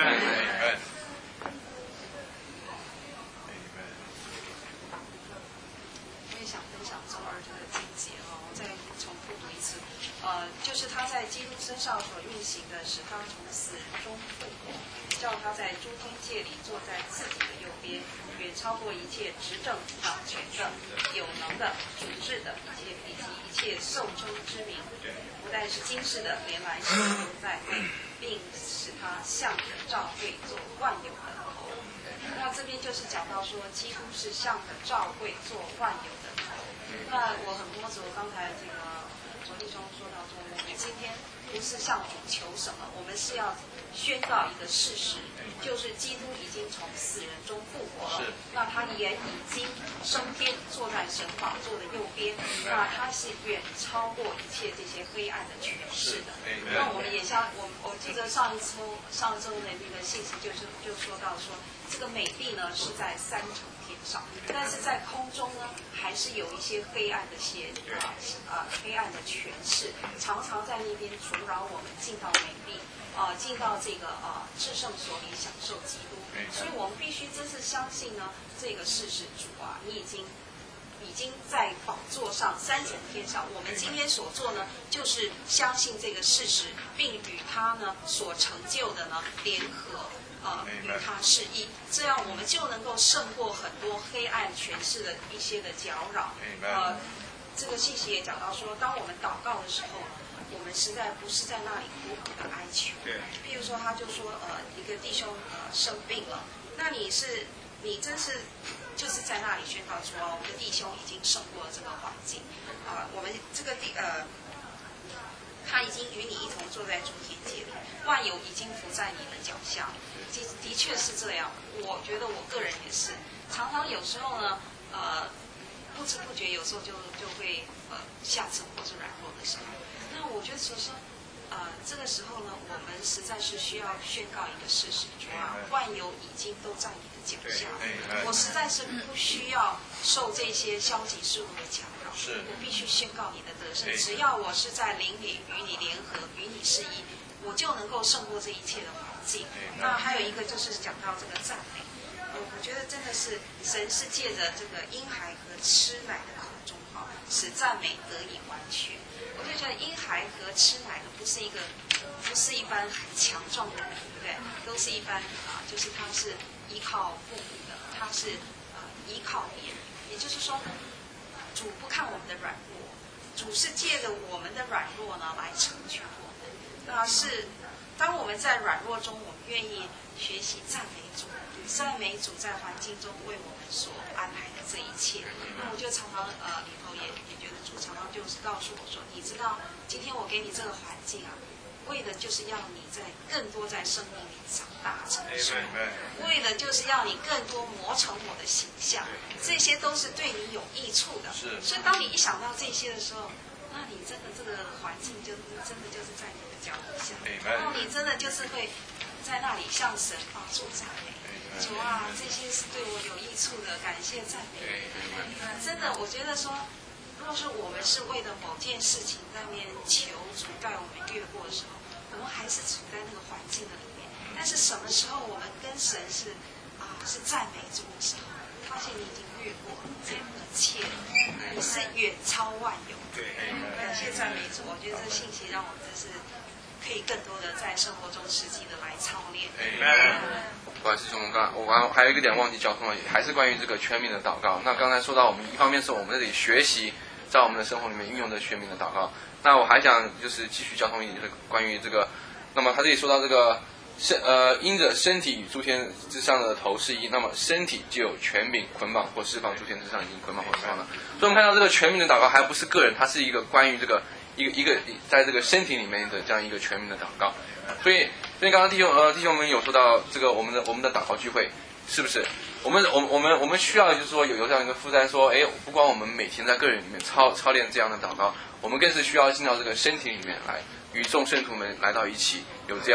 我也想分享周二这个经节哦，我再重复读一次，呃，就是他在基督身上所运行的，使他从死人中复活，叫他在诸天界里坐在自己的右边，远超过一切执政掌权的、有能的、主治的一切以及一切受称之名，不但是今世的，连来世都在内，并使他向着召会做万有的头。那这边就是讲到说，基督是向着召会做万有的头。那我很摸着刚才这个卓弟兄说到说，我们今天不是向主求什么，我们是要宣告一个事实，就是基督已经从死人中复活了。那他也已经升天，坐在神宝座的右边。那他是远超过一切这些黑暗的权势的。那我们也像我我记得上一周上周的那个信息就是就说到说，这个美地呢是在三层天上，但是在空中呢还是有一些黑暗的些啊啊黑暗的权势，常常在那边阻扰我们进到美地。啊、呃，进到这个啊、呃、至圣所里享受基督，所以我们必须真是相信呢，这个事实主啊，你已经已经在宝座上三层天上。我们今天所做呢，就是相信这个事实，并与他呢所成就的呢联合，呃，与他示意，这样我们就能够胜过很多黑暗权势的一些的搅扰。呃，这个信息也讲到说，当我们祷告的时候。我们实在不是在那里苦苦的哀求。譬如说，他就说，呃，一个弟兄呃生病了，那你是你真是就是在那里宣告说，我们的弟兄已经胜过了这个环境，啊、呃，我们这个地呃，他已经与你一同坐在诸天界里，万有已经伏在你的脚下。的的确是这样，我觉得我个人也是，常常有时候呢，呃，不知不觉有时候就就会呃下沉或是软弱的时候。那我觉得说说，呃，这个时候呢，我们实在是需要宣告一个事实，主啊，万有已经都在你的脚下，我实在是不需要受这些消极事物的搅扰，我必须宣告你的得胜。只要我是在灵里与你联合，与你是一，我就能够胜过这一切的环境。那还有一个就是讲到这个赞美，我我觉得真的是神是借着这个婴孩和吃奶的口中哈，使赞美得以完全。我就觉得婴孩和吃奶的不是一个，不是一般很强壮的人，对不对？都是一般啊，就是他是依靠父母的，他是呃依靠别人。也就是说，主不看我们的软弱，主是借着我们的软弱呢来成全我们。那是当我们在软弱中，我们愿意学习赞美主，赞美主在环境中为我们所安排的这一切。那我就常常呃里头也也觉得主常常就是告诉我说，你知道今天我给你这个环境啊，为的就是要你在更多在生命里长大成熟，为的就是要你更多磨成我的形象，这些都是对你有益处的。所以当你一想到这些的时候，那你真的这个环境就真的就是在你的脚底下，然后你真的就是会在那里向神发出赞美。主啊，这些是对我有益处的，感谢赞美。嗯，真的，我觉得说，如果是我们是为了某件事情在面求主带我们越过的时候，我们还是处在那个环境的里面。但是什么时候我们跟神是啊是赞美主的时候，发现你已经越过这一切，你是远超万有。对，感谢赞美主。我觉得这信息让我们真是可以更多的在生活中实际的来操练。 不好意思，兄弟，刚我刚还有一个点忘记交通了，还是关于这个全民的祷告。那刚才说到，我们一方面是我们这里学习，在我们的生活里面运用的全民的祷告。那我还想就是继续交通一点，就是关于这个，那么他这里说到这个身呃，因着身体与诸天之上的头是一，那么身体就有权柄捆绑或释放诸天之上已经捆绑或释放了。所以我们看到这个全民的祷告还不是个人，它是一个关于这个一个一个在这个身体里面的这样一个全民的祷告。所以，所以刚刚弟兄呃弟兄们有说到这个我们的我们的祷告聚会，是不是？我们我们我们我们需要就是说有有这样一个负担，说，哎，不光我们每天在个人里面操操练这样的祷告，我们更是需要进到这个身体里面来，与众圣徒们来到一起，有这样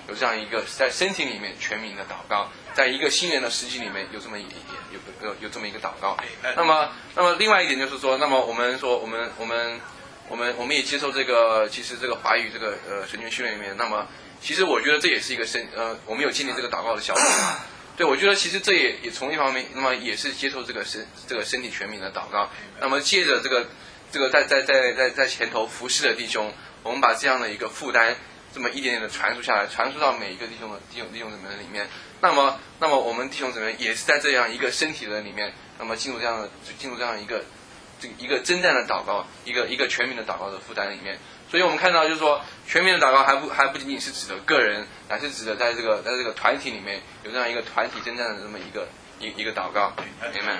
有这样一个在身体里面全民的祷告，在一个新人的时期里面有这么一有有有这么一个祷告。那么那么另外一点就是说，那么我们说我们我们我们我们也接受这个其实这个华语这个呃神学训练里面，那么其实我觉得这也是一个身呃我们有建立这个祷告的小组。对，我觉得其实这也也从一方面，那么也是接受这个身这个身体全民的祷告。那么借着这个这个在在在在在前头服侍的弟兄，我们把这样的一个负担，这么一点点的传输下来，传输到每一个弟兄的弟兄弟兄姊妹里面。那么那么我们弟兄姊妹也是在这样一个身体的里面，那么进入这样的进入这样一个这一个征战的祷告，一个一个全民的祷告的负担里面。所以我们看到，就是说，全民的祷告还不还不仅仅是指的个人，乃是指的在这个在这个团体里面有这样一个团体征战的这么一个一一个祷告，明白？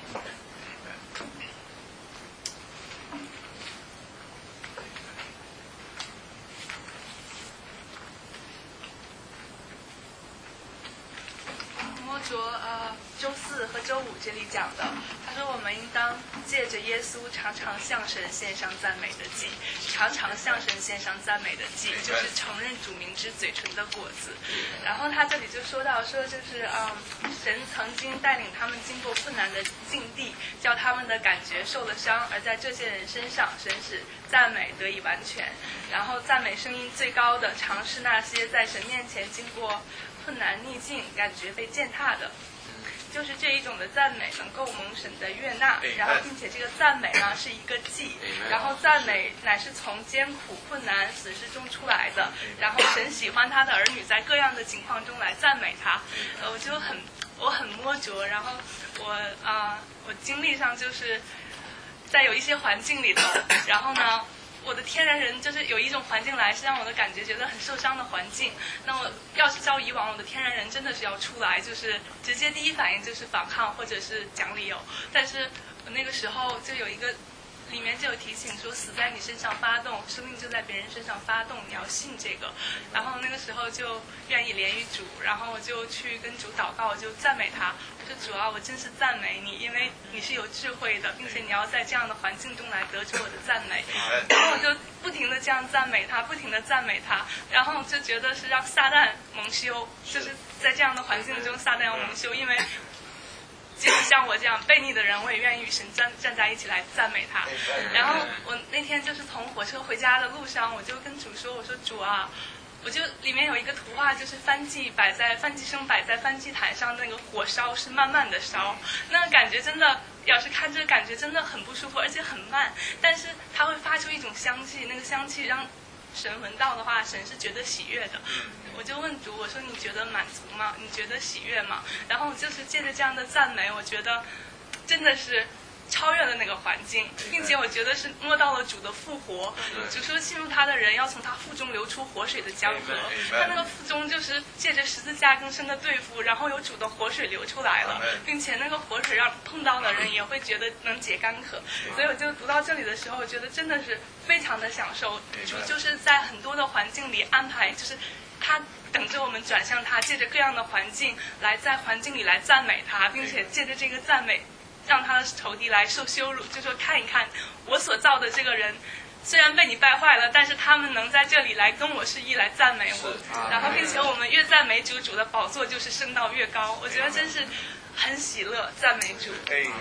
摩卓呃周四和周五这里讲的，他说我们应当借着耶稣常常向神献上赞美的祭，常常向神献上赞美的祭，就是承认主名之嘴唇的果子。然后他这里就说到说就是嗯，神曾经带领他们经过困难的境地，叫他们的感觉受了伤，而在这些人身上，神使赞美得以完全。然后赞美声音最高的，常是那些在神面前经过困难逆境，感觉被践踏的。就是这一种的赞美能够蒙神的悦纳，然后并且这个赞美呢是一个祭，然后赞美乃是从艰苦、困难、损失中出来的，然后神喜欢他的儿女在各样的情况中来赞美他，呃，我就很我很摸着，然后我啊、呃、我经历上就是在有一些环境里头，然后呢。我的天然人就是有一种环境来是让我的感觉觉得很受伤的环境，那么要是照以往我的天然人真的是要出来，就是直接第一反应就是反抗或者是讲理由，但是我那个时候就有一个里面就有提醒说死在你身上发动，生命就在别人身上发动，你要信这个。然后那个时候就愿意连于主，然后我就去跟主祷告，我就赞美他，我说主啊，我真是赞美你，因为你是有智慧的，并且你要在这样的环境中来得着我的赞美。然后我就不停的这样赞美他，不停的赞美他，然后就觉得是让撒旦蒙羞，就是在这样的环境中撒旦要蒙羞，因为即使像我这样悖逆的人，我也愿意与神站站在一起来赞美他。然后我那天就是从火车回家的路上，我就跟主说，我说主啊，我就里面有一个图画，就是燔祭摆在燔祭生摆在燔祭坛上，那个火烧是慢慢的烧，那个感觉真的，要是看这个感觉真的很不舒服，而且很慢，但是它会发出一种香气，那个香气让神闻到的话，神是觉得喜悦的。我就问主，我说你觉得满足吗？你觉得喜悦吗？然后就是借着这样的赞美，我觉得真的是超越了那个环境，并且我觉得是摸到了主的复活。主说进入他的人要从他腹中流出活水的江河，他那个腹中就是借着十字架更深的对付，然后有主的活水流出来了，并且那个活水让碰到的人也会觉得能解干渴。所以我就读到这里的时候，我觉得真的是非常的享受。主就是在很多的环境里安排，就是他等着我们转向他，借着各样的环境来在环境里来赞美他，并且借着这个赞美让他的仇敌来受羞辱，就说看一看我所造的这个人虽然被你败坏了，但是他们能在这里来跟我是一来赞美我，然后并且我们越赞美主，主的宝座就是升到越高，我觉得真是很喜乐，赞美主。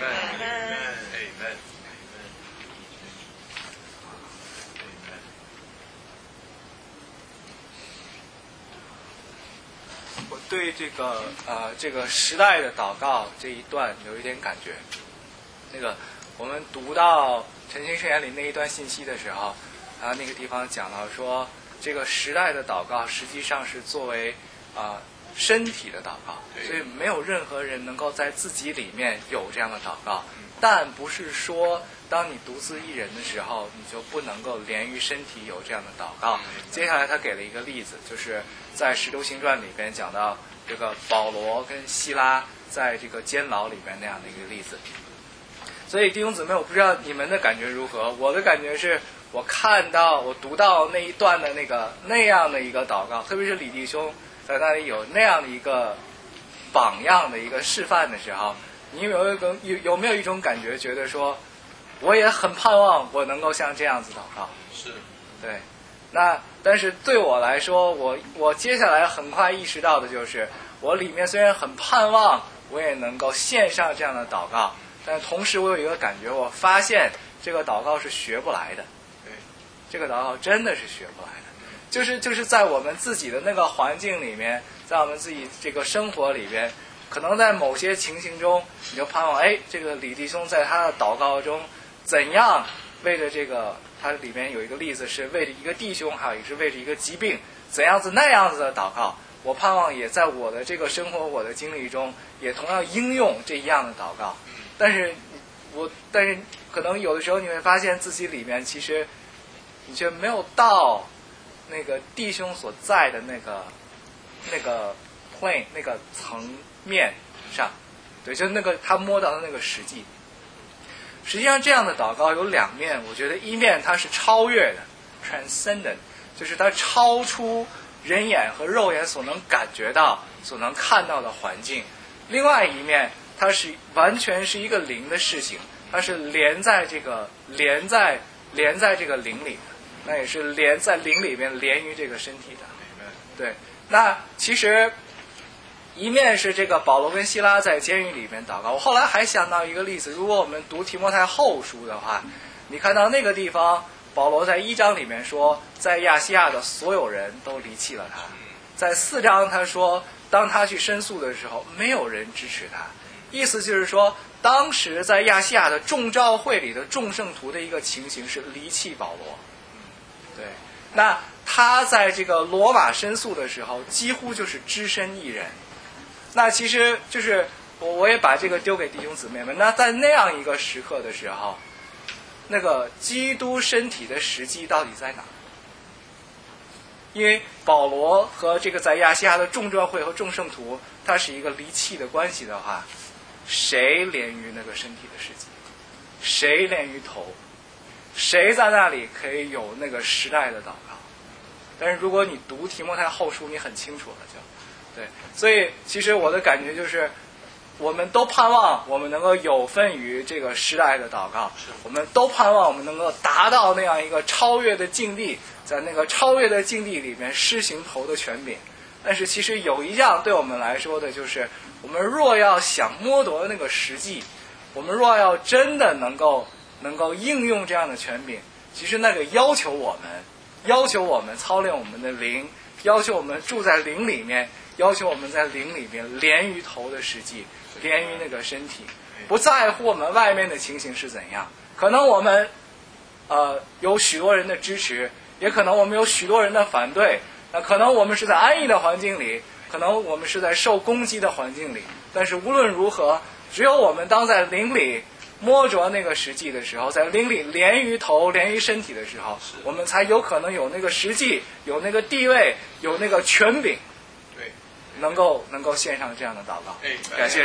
Amen。 我对这个呃这个时代的祷告这一段有一点感觉。那个我们读到陈星圣言里那一段信息的时候，他那个地方讲到说，这个时代的祷告实际上是作为啊、呃、身体的祷告，所以没有任何人能够在自己里面有这样的祷告，但不是说当你独自一人的时候，你就不能够连于身体有这样的祷告。接下来他给了一个例子，就是在《使徒行传》里边讲到这个保罗跟希拉在这个监牢里边那样的一个例子。所以弟兄姊妹，我不知道你们的感觉如何，我的感觉是我看到我读到那一段的那个那样的一个祷告，特别是李弟兄在那里有那样的一个榜样的一个示范的时候，你有一个有有没有一种感觉，觉得说我也很盼望我能够像这样子祷告？ 是， 对， 那但是对我来说，我我接下来很快意识到的就是，我里面虽然很盼望我也能够献上这样的祷告，但同时我有一个感觉，我发现这个祷告是学不来的。对，这个祷告真的是学不来的。就是就是在我们自己的那个环境里面，在我们自己这个生活里边，可能在某些情形中，你就盼望，哎，这个李弟兄在他的祷告中怎样为着这个。它里面有一个例子是为着一个弟兄，还有一个是为着一个疾病，怎样子那样子的祷告。我盼望也在我的这个生活、我的经历中，也同样应用这一样的祷告。但是我，但是可能有的时候你会发现自己里面其实你却没有到那个弟兄所在的那个那个 plane 那个层面上，对，就那个他摸到的那个实际。实际上这样的祷告有两面，我觉得一面它是超越的 transcendent， 就是它超出人眼和肉眼所能感觉到所能看到的环境，另外一面它是完全是一个灵的事情，它是连在这个连在连在这个灵里的，那也是连在灵里面连于这个身体的。对，那其实一面是这个保罗跟希拉在监狱里面祷告，我后来还想到一个例子，如果我们读提摩太后书的话，你看到那个地方保罗在一章里面说，在亚细亚的所有人都离弃了他，在四章他说当他去申诉的时候没有人支持他，意思就是说当时在亚细亚的众召会里的众圣徒的一个情形是离弃保罗。对，那他在这个罗马申诉的时候几乎就是只身一人。那其实就是我我也把这个丢给弟兄姊妹们，那在那样一个时刻的时候，那个基督身体的实际到底在哪？因为保罗和这个在亚细亚的众召会和众圣徒，它是一个离弃的关系的话，谁连于那个身体的实际？谁连于头？谁在那里可以有那个时代的祷告？但是如果你读提摩太后书，你很清楚了就。对，所以其实我的感觉就是，我们都盼望我们能够有份于这个时代的祷告，我们都盼望我们能够达到那样一个超越的境地，在那个超越的境地里面施行头的权柄。但是其实有一样对我们来说的就是，我们若要想摸夺那个实际，我们若要真的能够能够应用这样的权柄，其实那个要求我们，要求我们操练我们的灵，要求我们住在灵里面。要求我们在灵里面连于头的实际，连于那个身体，不在乎我们外面的情形是怎样。可能我们呃有许多人的支持，也可能我们有许多人的反对。那可能我们是在安逸的环境里，可能我们是在受攻击的环境里。但是无论如何，只有我们当在灵里摸着那个实际的时候，在灵里连于头、连于身体的时候，我们才有可能有那个实际，有那个地位，有那个权柄。能够能够献上这样的祷告，感谢你。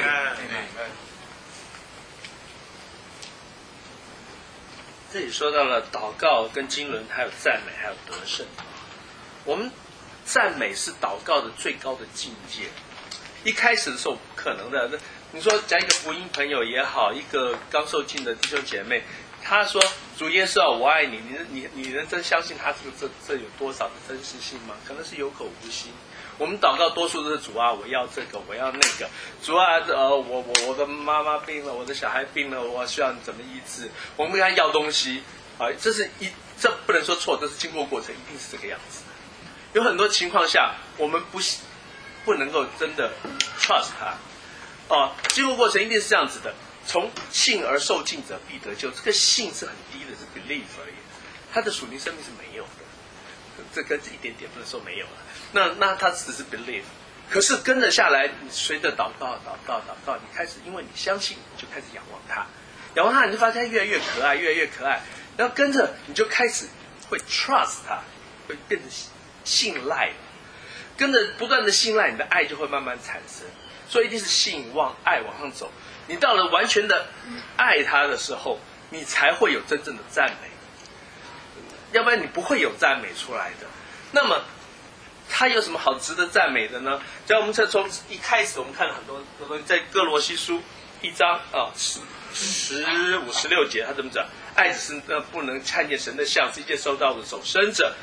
这里说到了祷告、跟经纶，还有赞美，还有得胜。我们赞美是祷告的最高的境界。一开始的时候不可能的。你说讲一个福音朋友也好，一个刚受浸的弟兄姐妹，他说主耶稣啊，我爱你，你你你能真相信他这个这这有多少的真实性吗？可能是有口无心。我们祷告多数都是主啊，我要这个，我要那个。主啊，呃，我我我的妈妈病了，我的小孩病了，我需要你怎么医治？我们跟他要东西啊，这是一这不能说错，这是经过过程，一定是这个样子。有很多情况下，我们不不能够真的 trust 他哦、啊，经过过程一定是这样子的。从信而受敬者必得救，这个信是很低的，是 believe 而已，他的属灵生命是没有的，这个一点点不能说没有了。那那他只是 believe， 可是跟着下来，你随着祷告、祷告、祷告，你开始因为你相信，你就开始仰望他，仰望他，你就发现他越来越可爱，越来越可爱，然后跟着你就开始会 trust 他，会变得信赖，跟着不断的信赖，你的爱就会慢慢产生。所以一定是信望爱往上走。你到了完全的爱他的时候，你才会有真正的赞美，要不然你不会有赞美出来的。那么他有什么好值得赞美的呢？只要我们从一开始我们看了很多东西，在哥罗西书一章啊十十五十六节，他怎么讲？爱只是呃不能看见神的像，是一切受到的手生者。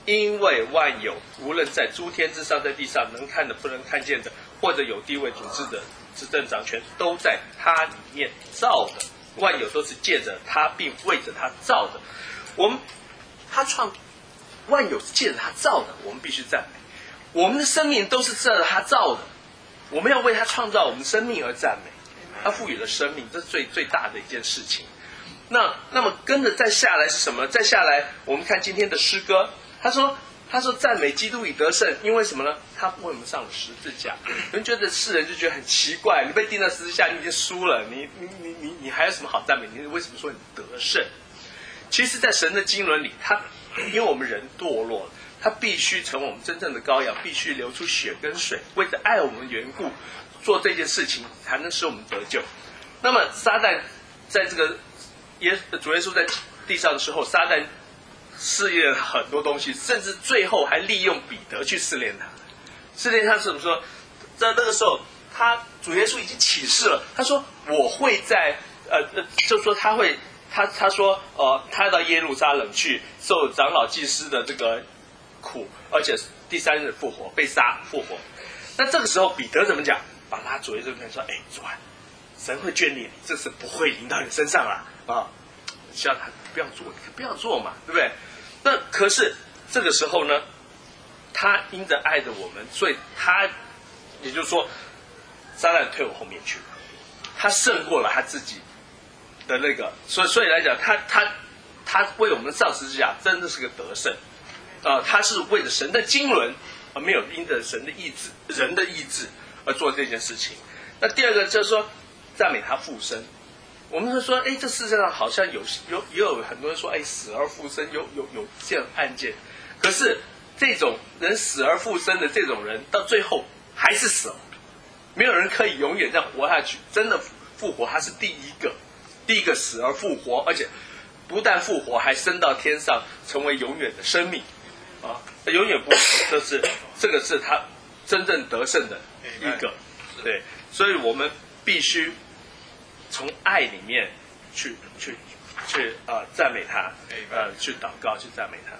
因为万有无论在诸天之上，在地上，能看的不能看见的，或者有地位统治的执政掌权，都在他里面造的。万有都是借着他，并为着他造的。我们他创万有是借着他造的，我们必须赞美。我们的生命都是借着他造的，我们要为他创造我们生命而赞美。他赋予了生命，这是最最大的一件事情。那那么跟着再下来是什么？再下来，我们看今天的诗歌，他说他说赞美基督已得胜，因为什么呢？他为我们上了十字架。有人觉得世人就觉得很奇怪，你被钉在十字架，你已经输了，你你你你你还有什么好赞美？你为什么说你得胜？其实，在神的经纶里，他因为我们人堕落了，他必须成为我们真正的羔羊，必须流出血跟水，为着爱我们的缘故做这件事情，才能使我们得救。那么撒旦在这个耶主耶稣在地上的时候，撒旦试验很多东西，甚至最后还利用彼得去试炼他。试炼他是怎么说？在那个时候，他主耶稣已经启示了，他说我会在呃呃，就说他会。他他说，呃，他到耶路撒冷去受长老祭司的这个苦，而且第三日复活，被杀复活。那这个时候彼得怎么讲？把他主耶稣跟说：“哎，主啊，神会眷恋你，这事不会临到你身上啦啊！希望他不要做，不要做嘛，对不对？那可是这个时候呢，他因着爱着我们，所以他也就是说，撒旦退我后面去了，他胜过了他自己。”的那个，所以所以来讲，他他他为我们上十字架，真的是个得胜，啊、呃，他是为了神的经纶，而没有因着神的意志、人的意志而做这件事情。那第二个就是说，赞美他复生。我们是说，哎，这世界上好像有有也有很多人说，哎，死而复生，有有有这样案件。可是这种人死而复生的这种人，到最后还是死了，没有人可以永远这样活下去。真的复活，他是第一个。第一个死而复活，而且不但复活，还升到天上，成为永远的生命，啊，永远不死，这是这个是他真正得胜的一个，对，所以我们必须从爱里面去去去啊、呃、赞美他，呃，去祷告，去赞美他。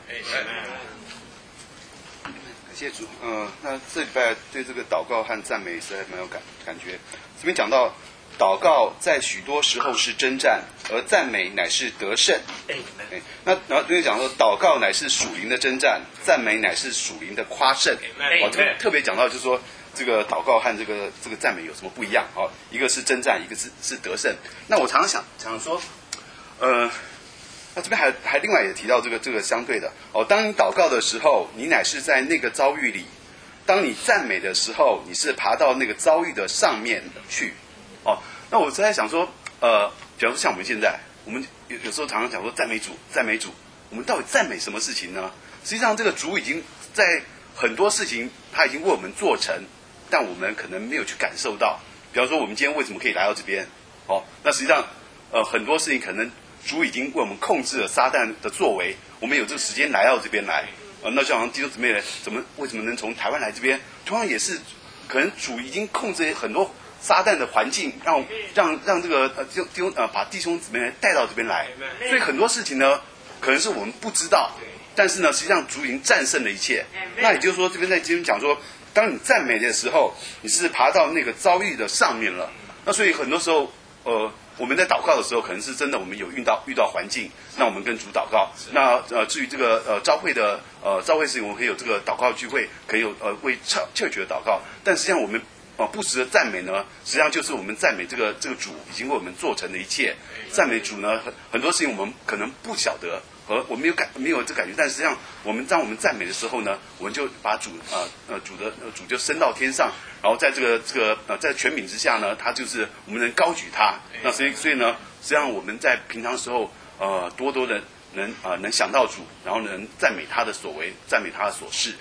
感谢主，嗯、呃，那这礼拜对这个祷告和赞美实在蛮有感感觉。这边讲到。祷告在许多时候是征战，而赞美乃是得胜。哎，那然后这边讲说，祷告乃是属灵的征战，赞美乃是属灵的夸胜。哦，这个特别讲到就是说，这个祷告和这个这个赞美有什么不一样？哦，一个是征战，一个是是得胜。那我常常想想说，呃，那这边还还另外也提到这个这个相对的哦，当你祷告的时候，你乃是在那个遭遇里；当你赞美的时候，你是爬到那个遭遇的上面去。哦，那我在想说，呃，比方说像我们现在，我们有有时候常常讲说赞美主，赞美主，我们到底赞美什么事情呢？实际上，这个主已经在很多事情他已经为我们做成，但我们可能没有去感受到。比方说，我们今天为什么可以来到这边？哦，那实际上，呃，很多事情可能主已经为我们控制了撒旦的作为，我们有这个时间来到这边来。呃，那就好像弟兄姊妹人怎么为什么能从台湾来这边？同样也是，可能主已经控制很多。撒旦的环境让让让这个呃弟兄呃把弟兄姊妹带到这边来，所以很多事情呢，可能是我们不知道，但是呢，实际上主已经战胜了一切。那也就是说，这边在这边讲说，当你赞美的时候，你是爬到那个遭遇的上面了。那所以很多时候，呃，我们在祷告的时候，可能是真的我们有遇到遇到环境，那我们跟主祷告。那呃，至于这个呃召会的呃召会事情，我们可以有这个祷告聚会，可以有呃为教学的祷告，但实际上我们。哦，不时的赞美呢，实际上就是我们赞美这个这个主已经为我们做成的一切。赞美主呢，很很多事情我们可能不晓得，和我没有感没有这感觉，但实际上我们当我们赞美的时候呢，我们就把主呃呃主的呃主就升到天上，然后在这个这个呃在权柄之下呢，他就是我们能高举他。那所以所以呢，实际上我们在平常时候呃多多的能啊、呃、能想到主，然后能赞美他的所为，赞美他的所事。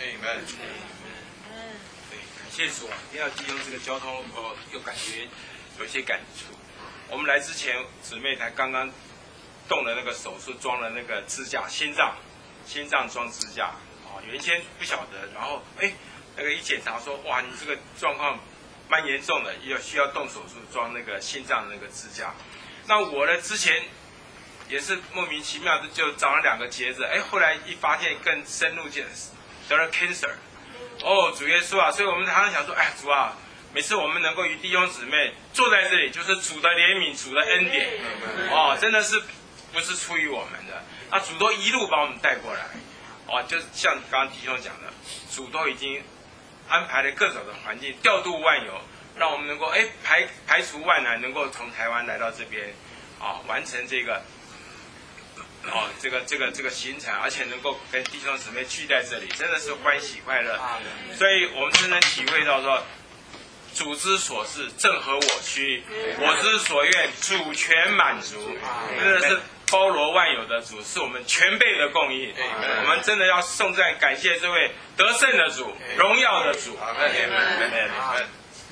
谢主啊，听到弟兄这个交通，哦，又感觉有一些感触。我们来之前，姊妹才刚刚动了那个手术，装了那个支架，心脏，心脏装支架。哦，原先不晓得，然后哎，那个一检查说，哇，你这个状况蛮严重的，要需要动手术装那个心脏的那个支架。那我呢，之前也是莫名其妙的就长了两个结子，哎，后来一发现更深入见得了 cancer。哦，主耶稣啊！所以我们常常想说，哎，主啊，每次我们能够与弟兄姊妹坐在这里，就是主的怜悯，主的恩典。哦，真的是不是出于我们的，那主都一路把我们带过来。哦，就像刚刚弟兄讲的，主都已经安排了各种的环境，调度万有，让我们能够哎排排除万难，能够从台湾来到这边，啊、哦，完成这个，哦，这个这个这个行程，而且能够跟弟兄姊妹聚在这里，真的是欢喜快乐。所以我们真的体会到说，主之所是，正合我需；我之所愿，主全满足。真的是包罗万有的主，是我们全备的供应。我们真的要颂赞感谢这位得胜的主，荣耀的主。阿门。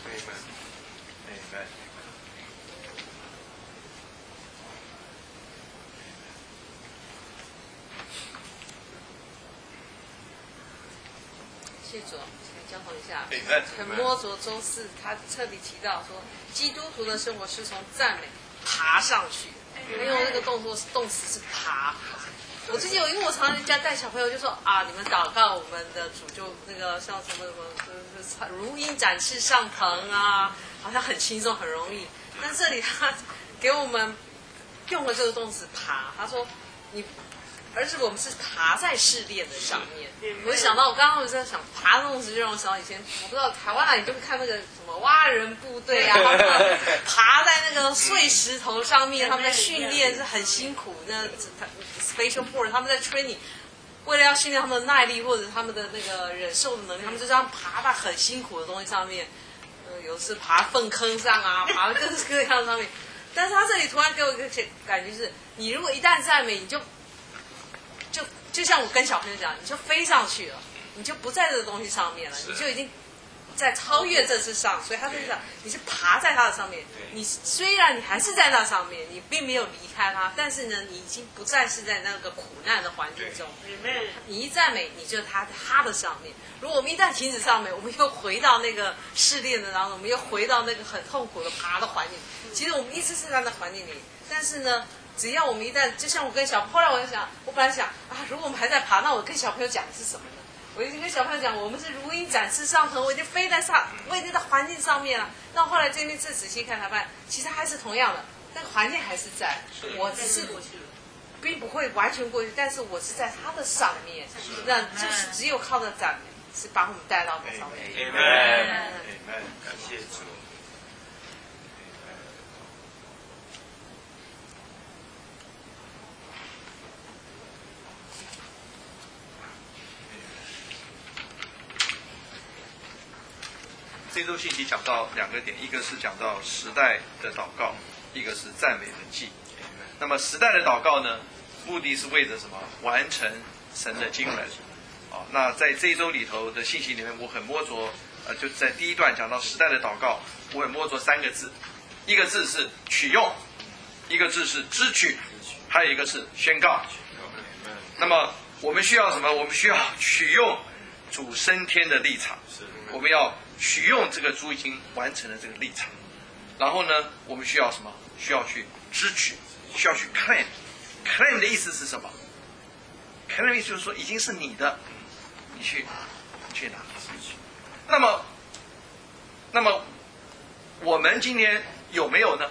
谢主，请交通一下。很摸着周四，他特别提到说，基督徒的生活是从赞美爬上去的。他用那个动作动词是爬。我最近有，因为我常常家带小朋友就说啊，你们祷告，我们的主就那个像什么什么如鹰展翅上腾啊，好像很轻松很容易。但这里他给我们用了这个动词爬，他说你。而是我们是爬在试炼的上面。我就想到，我刚刚在想爬的动词，就让我想到以前，我不知道台湾啊，你就会看那个什么蛙人部队啊，他们爬在那个碎石头上面，他们在训练是很辛苦。那 Special Force 他们在 training， 为了要训练他们的耐力或者他们的那个忍受的能力，他们就这样爬在很辛苦的东西上面。呃，有时爬粪坑上啊，爬在各式各样的上面。但是他这里突然给我一个感觉是，你如果一旦赞美，你就就就像我跟小朋友讲，你就飞上去了，你就不在这个东西上面了，你就已经在超越这之上。所以他是讲，你是爬在它的上面。你虽然你还是在那上面，你并没有离开它，但是呢，你已经不再是在那个苦难的环境中。你一赞美，你就它它的上面。如果我们一旦停止赞美，我们又回到那个试炼的当中，我们又回到那个很痛苦的爬的环境。其实我们一直是在那环境里，但是呢。只要我们一旦，就像我跟小，后来我就想，我本来想啊，如果我们还在爬，那我跟小朋友讲的是什么呢？我已经跟小朋友讲，我们是如鹰展翅上腾，我已经飞在上，我已经在环境上面了。那后来这边再仔细看，才发现其实还是同样的，那个环境还是在，我只是并不会完全过去，但是我是在它的上面，那就是只有靠着赞美，是把我们带到那上面。 阿门，阿门，感谢主。 这周信息讲到两个点，一个是讲到时代的祷告，一个是赞美的祭。那么时代的祷告呢，目的是为着什么？完成神的经纶。啊，那在这一周里头的信息里面，我很摸着，呃，就在第一段讲到时代的祷告，我很摸着三个字，一个字是取用，一个字是支取，还有一个是宣告。那么我们需要什么？我们需要取用主升天的立场，我们要取用这个主已经完成了这个立场，然后呢，我们需要什么？需要去支取，需要去 claim。claim 的意思是什么 ？claim 的意思就是说已经是你的，你去你去拿。那么，那么我们今天有没有呢？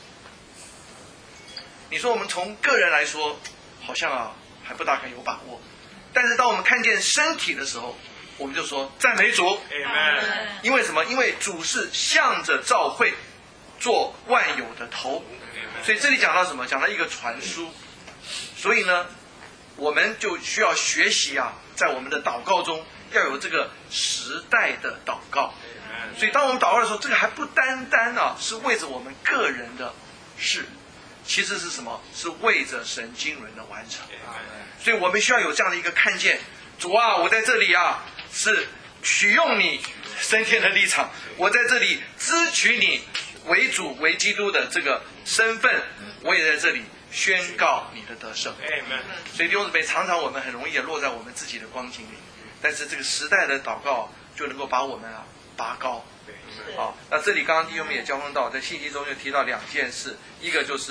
你说我们从个人来说，好像啊还不大概有把握，但是当我们看见身体的时候，我们就说赞美主，因为什么？因为主是向着召会做万有的头，所以这里讲到什么？讲到一个传输。所以呢，我们就需要学习啊，在我们的祷告中要有这个时代的祷告。所以当我们祷告的时候，这个还不单单啊是为着我们个人的事，其实是什么？是为着神经纶的完成。所以我们需要有这样的一个看见，主啊，我在这里啊是取用你升天的立场，我在这里支取你为主为基督的这个身份，我也在这里宣告你的得胜。所以弟兄姊妹，常常我们很容易落在我们自己的光景里，但是这个时代的祷告就能够把我们啊拔高。啊，那这里刚刚弟兄们也交通到，在信息中就提到两件事，一个就是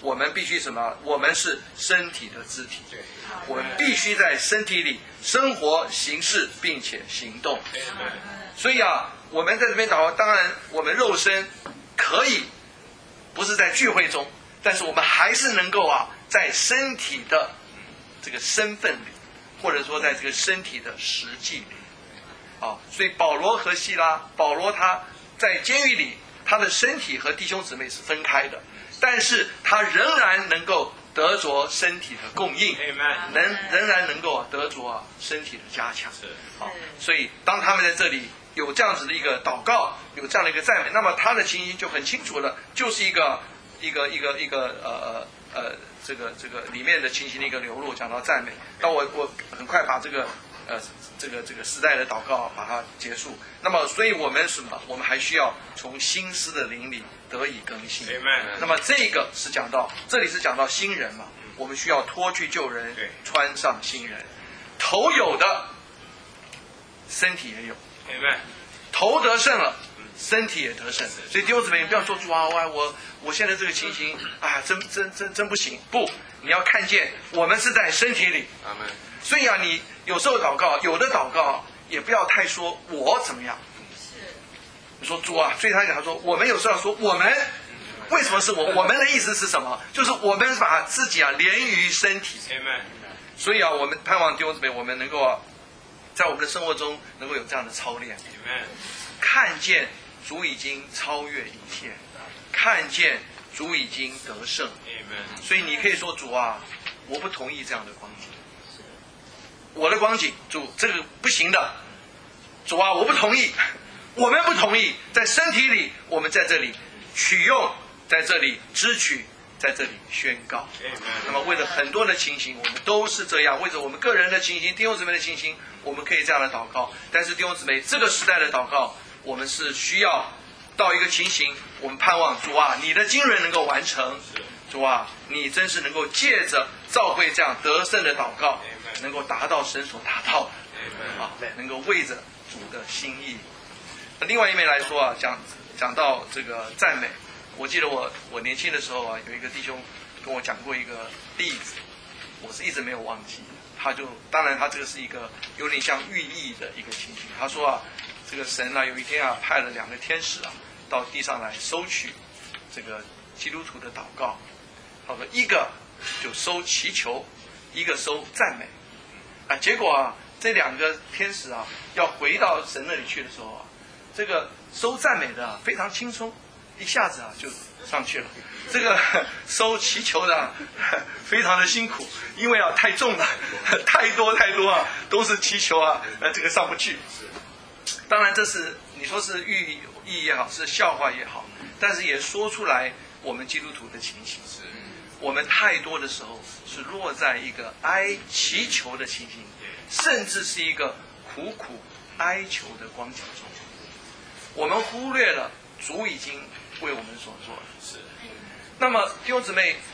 我们必须什么？我们是身体的肢体，我们必须在身体里生活、行事，并且行动。所以啊，我们在这边祷告，当然我们肉身可以不是在聚会中，但是我们还是能够啊，在身体的这个身份里，或者说在这个身体的实际里。啊，所以保罗和希拉，保罗他在监狱里，他的身体和弟兄姊妹是分开的，但是他仍然能够得着身体的供应，能仍然能够得着身体的加强。好，所以当他们在这里有这样子的一个祷告，有这样的一个赞美，那么他的情形就很清楚了，就是一个一个一个一个呃呃这个这个里面的情形的一个流露，讲到赞美。那我我很快把这个。呃，这个这个时代的祷告把它结束。那么，所以我们什么？我们还需要从心思的灵里得以更新。那么这个是讲到，这里是讲到新人嘛？我们需要脱去旧人，穿上新人。头有的，身体也有。头得胜了，身体也得胜。所以弟兄姊妹，你不要说主啊，我我我现在这个情形啊，真真真真不行。不，你要看见我们是在身体里。阿们。所以啊，你有时候祷告，有的祷告也不要太说我怎么样。你说主啊，所以他讲说，我们有时候要说我们，为什么是我？我们的意思是什么？就是我们把自己啊连于身体。所以啊，我们盼望弟兄姊妹，我们能够啊，在我们的生活中能够有这样的操练，看见主已经超越一切，看见主已经得胜。所以你可以说主啊，我不同意这样的光景。我的光景，主，这个不行的，主啊，我不同意，我们不同意，在身体里，我们在这里取用，在这里支取，在这里宣告。那么为了很多的情形，我们都是这样，为了我们个人的情形，弟兄姊妹的情形，我们可以这样的祷告。但是弟兄姊妹，这个时代的祷告，我们是需要到一个情形，我们盼望主啊，你的经纶能够完成。主啊，你真是能够借着召会这样得胜的祷告，能够达到神所达到的，啊，能够为着主的心意。那另外一面来说啊，讲讲到这个赞美，我记得我我年轻的时候啊，有一个弟兄跟我讲过一个例子，我是一直没有忘记。他就当然他这个是一个有点像寓意的一个情形。他说啊，这个神啊有一天啊派了两个天使啊到地上来收取这个基督徒的祷告。他说一个就收祈求，一个收赞美，啊，结果啊这两个天使啊要回到神那里去的时候啊，这个收赞美的啊非常轻松，一下子啊就上去了。这个收祈求的、啊、非常的辛苦，因为啊太重了，太多太多啊，都是祈求啊，呃这个上不去。当然这是你说是寓意也好，是笑话也好，但是也说出来我们基督徒的情形。我们太多的时候是落在一个哀祈求的情形，甚至是一个苦苦哀求的光景中，我们忽略了主已经为我们所做的。是。那么弟兄姊妹，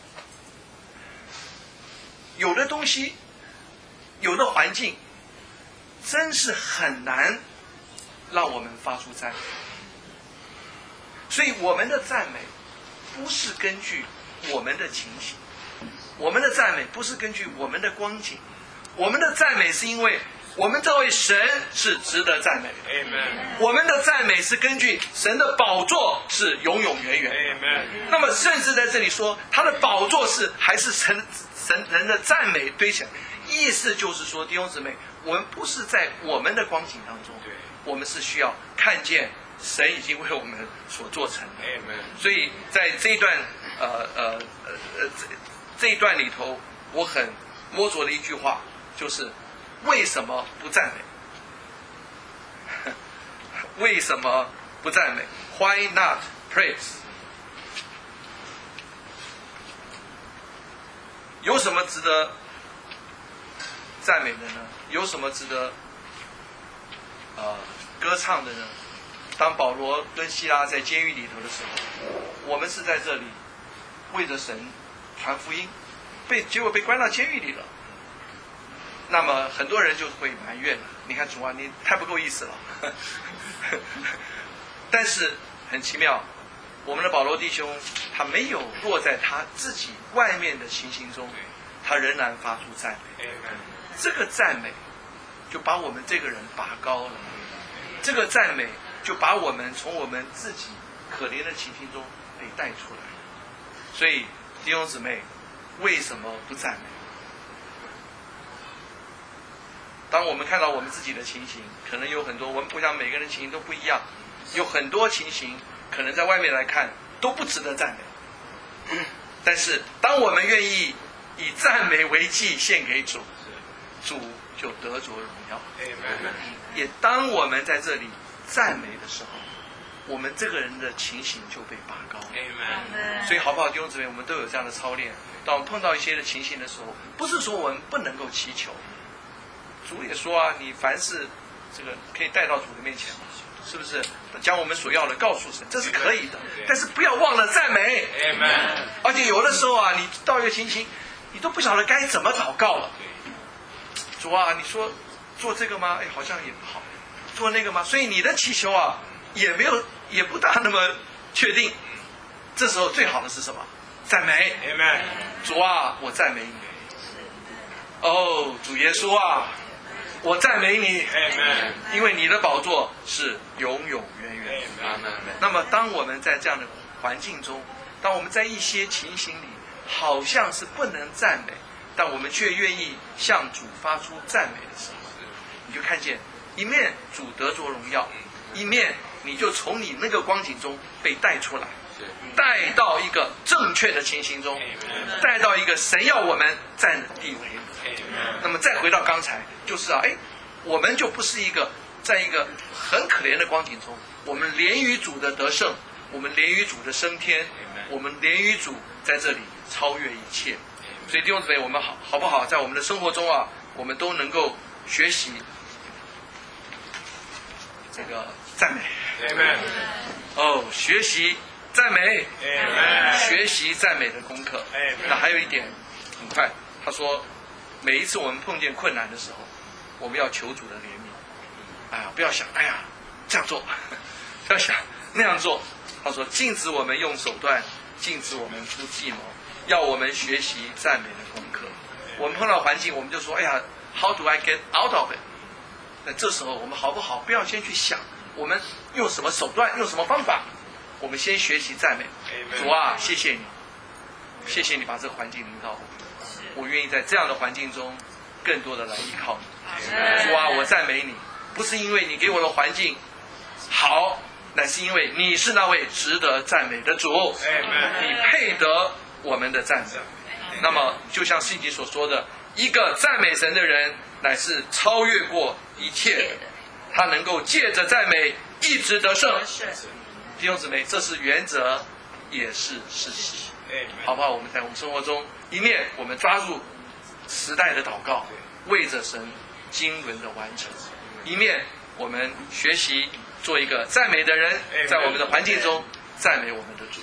有的东西，有的环境，真是很难让我们发出赞美。所以我们的赞美不是根据我们的情形，我们的赞美不是根据我们的光景，我们的赞美是因为我们这位神是值得赞美的。Amen. 我们的赞美是根据神的宝座是永永远远。Amen. 那么甚至在这里说他的宝座是还是神神人的赞美堆起来，意思就是说弟兄姊妹，我们不是在我们的光景当中，我们是需要看见神已经为我们所做成的。Amen. 所以在这一段呃呃呃这这一段里头，我很摸着的一句话就是：为什么不赞美？为什么不赞美 ？Why not praise？ 有什么值得赞美的呢？有什么值得呃歌唱的呢？当保罗跟希拉在监狱里头的时候，我们是在这里为着神传福音，被结果被关到监狱里了。那么很多人就会埋怨了，你看主啊，你太不够意思了。但是很奇妙， 我们的保罗弟兄，他没有落在他自己外面的情形中，他仍然发出赞美。这个赞美就把我们这个人拔高了，这个赞美就把我们从我们自己可怜的情形中被带出来。所以弟兄姊妹，为什么不赞美？当我们看到我们自己的情形，可能有很多，我们我想每个人情形都不一样，有很多情形可能在外面来看都不值得赞美，但是当我们愿意以赞美为祭献给主，主就得着荣耀。也当我们在这里赞美的时候，我们这个人的情形就被拔高。所以好不好，弟兄姊妹，我们都有这样的操练。当我们碰到一些的情形的时候，不是说我们不能够祈求，主也说啊，你凡事这个可以带到主的面前嘛，是不是？将我们所要的告诉神，这是可以的。但是不要忘了赞美。而且有的时候啊，你到一个情形，你都不晓得该怎么祷告了。主啊，你说做这个吗？哎，好像也不好。做那个吗？所以你的祈求啊，也没有，也不大那么确定。这时候最好的是什么？赞美。主啊，我赞美你。哦，主耶稣啊，我赞美你，因为你的宝座是永永远远。那么当我们在这样的环境中，当我们在一些情形里好像是不能赞美，但我们却愿意向主发出赞美的时候，你就看见一面主得着荣耀，一面你就从你那个光景中被带出来，带到一个正确的情形中，带到一个神要我们站的地位。那么再回到刚才，就是啊，哎，我们就不是一个在一个很可怜的光景中，我们连于主的得胜，我们连于主的升天，我们连于主在这里超越一切。所以弟兄姊妹，我们好好不好，在我们的生活中啊，我们都能够学习这个赞美。哦，学习赞美，学习赞美的功课。那还有一点，很快，他说，每一次我们碰见困难的时候，我们要求主的怜悯。哎呀，不要想，哎呀，这样做，不要想那样做。他说，禁止我们用手段，禁止我们出计谋，要我们学习赞美的功课。我们碰到环境，我们就说，哎呀 ，How do I get out of it？ 那这时候我们好不好？不要先去想我们用什么手段，用什么方法，我们先学习赞美。主啊，谢谢你，谢谢你把这个环境领导我。我愿意在这样的环境中，更多的来依靠你。主啊，我赞美你，不是因为你给我的环境好，乃是因为你是那位值得赞美的主，你配得我们的赞美。那么，就像圣经所说的，一个赞美神的人，乃是超越过一切的，他能够借着赞美一直得胜。弟兄姊妹，这是原则，也是事实，好不好？我们在我们生活中，一面我们抓住时代的祷告，为着神经纶的完成；一面我们学习做一个赞美的人，在我们的环境中赞美我们的主。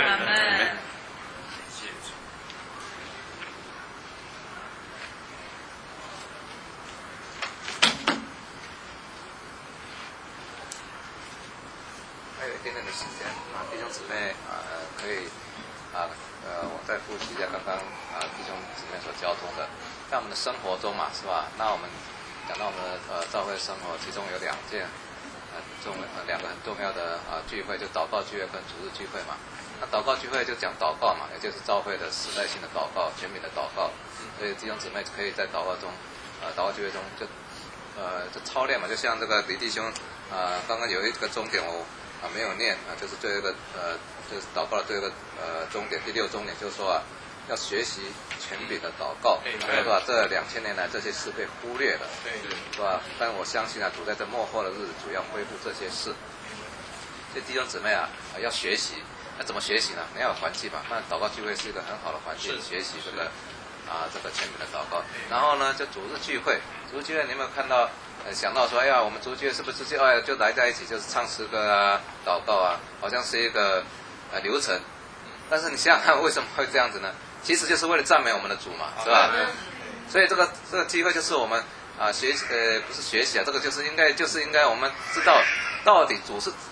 还有一点点的时间啊，弟兄姊妹啊、呃，可以啊呃，我再复习一下刚刚啊弟兄姊妹所交通的，在我们的生活中嘛，是吧？那我们讲到我们的呃教会生活，其中有两件呃重呃两个很重要的啊、呃、聚会，就祷告聚会跟主日聚会嘛。那祷告聚会就讲祷告嘛，也就是教会的时代性的祷告、全民的祷告，所以弟兄姊妹可以在祷告中，呃祷告聚会中就呃就操练嘛，就像这个李弟兄啊、呃、刚刚有一个重点我。啊，没有念啊，就是最后一个呃，就是祷告的最后一个呃终点，第六终点就是说啊，要学习权柄的祷告，是吧？这两千年来这些事被忽略了，是吧？但我相信啊，主在这末后的日子，主要恢复这些事。所以弟兄姊妹啊，啊要学习，那怎么学习呢？你要有环境嘛，那祷告聚会是一个很好的环境，学习这个啊这个权柄的祷告。然后呢，就主日聚会，主日聚会你有没有看到？呃，想到说，哎呀，我们主日聚会是不是就哎就来在一起，就是唱诗歌啊、祷告啊，好像是一个呃流程。但是你想想看，为什么会这样子呢？其实就是为了赞美我们的主嘛，是吧？所以这个这个机会就是我们啊学呃不是学习啊，这个就是应该就是应该我们知道到底主是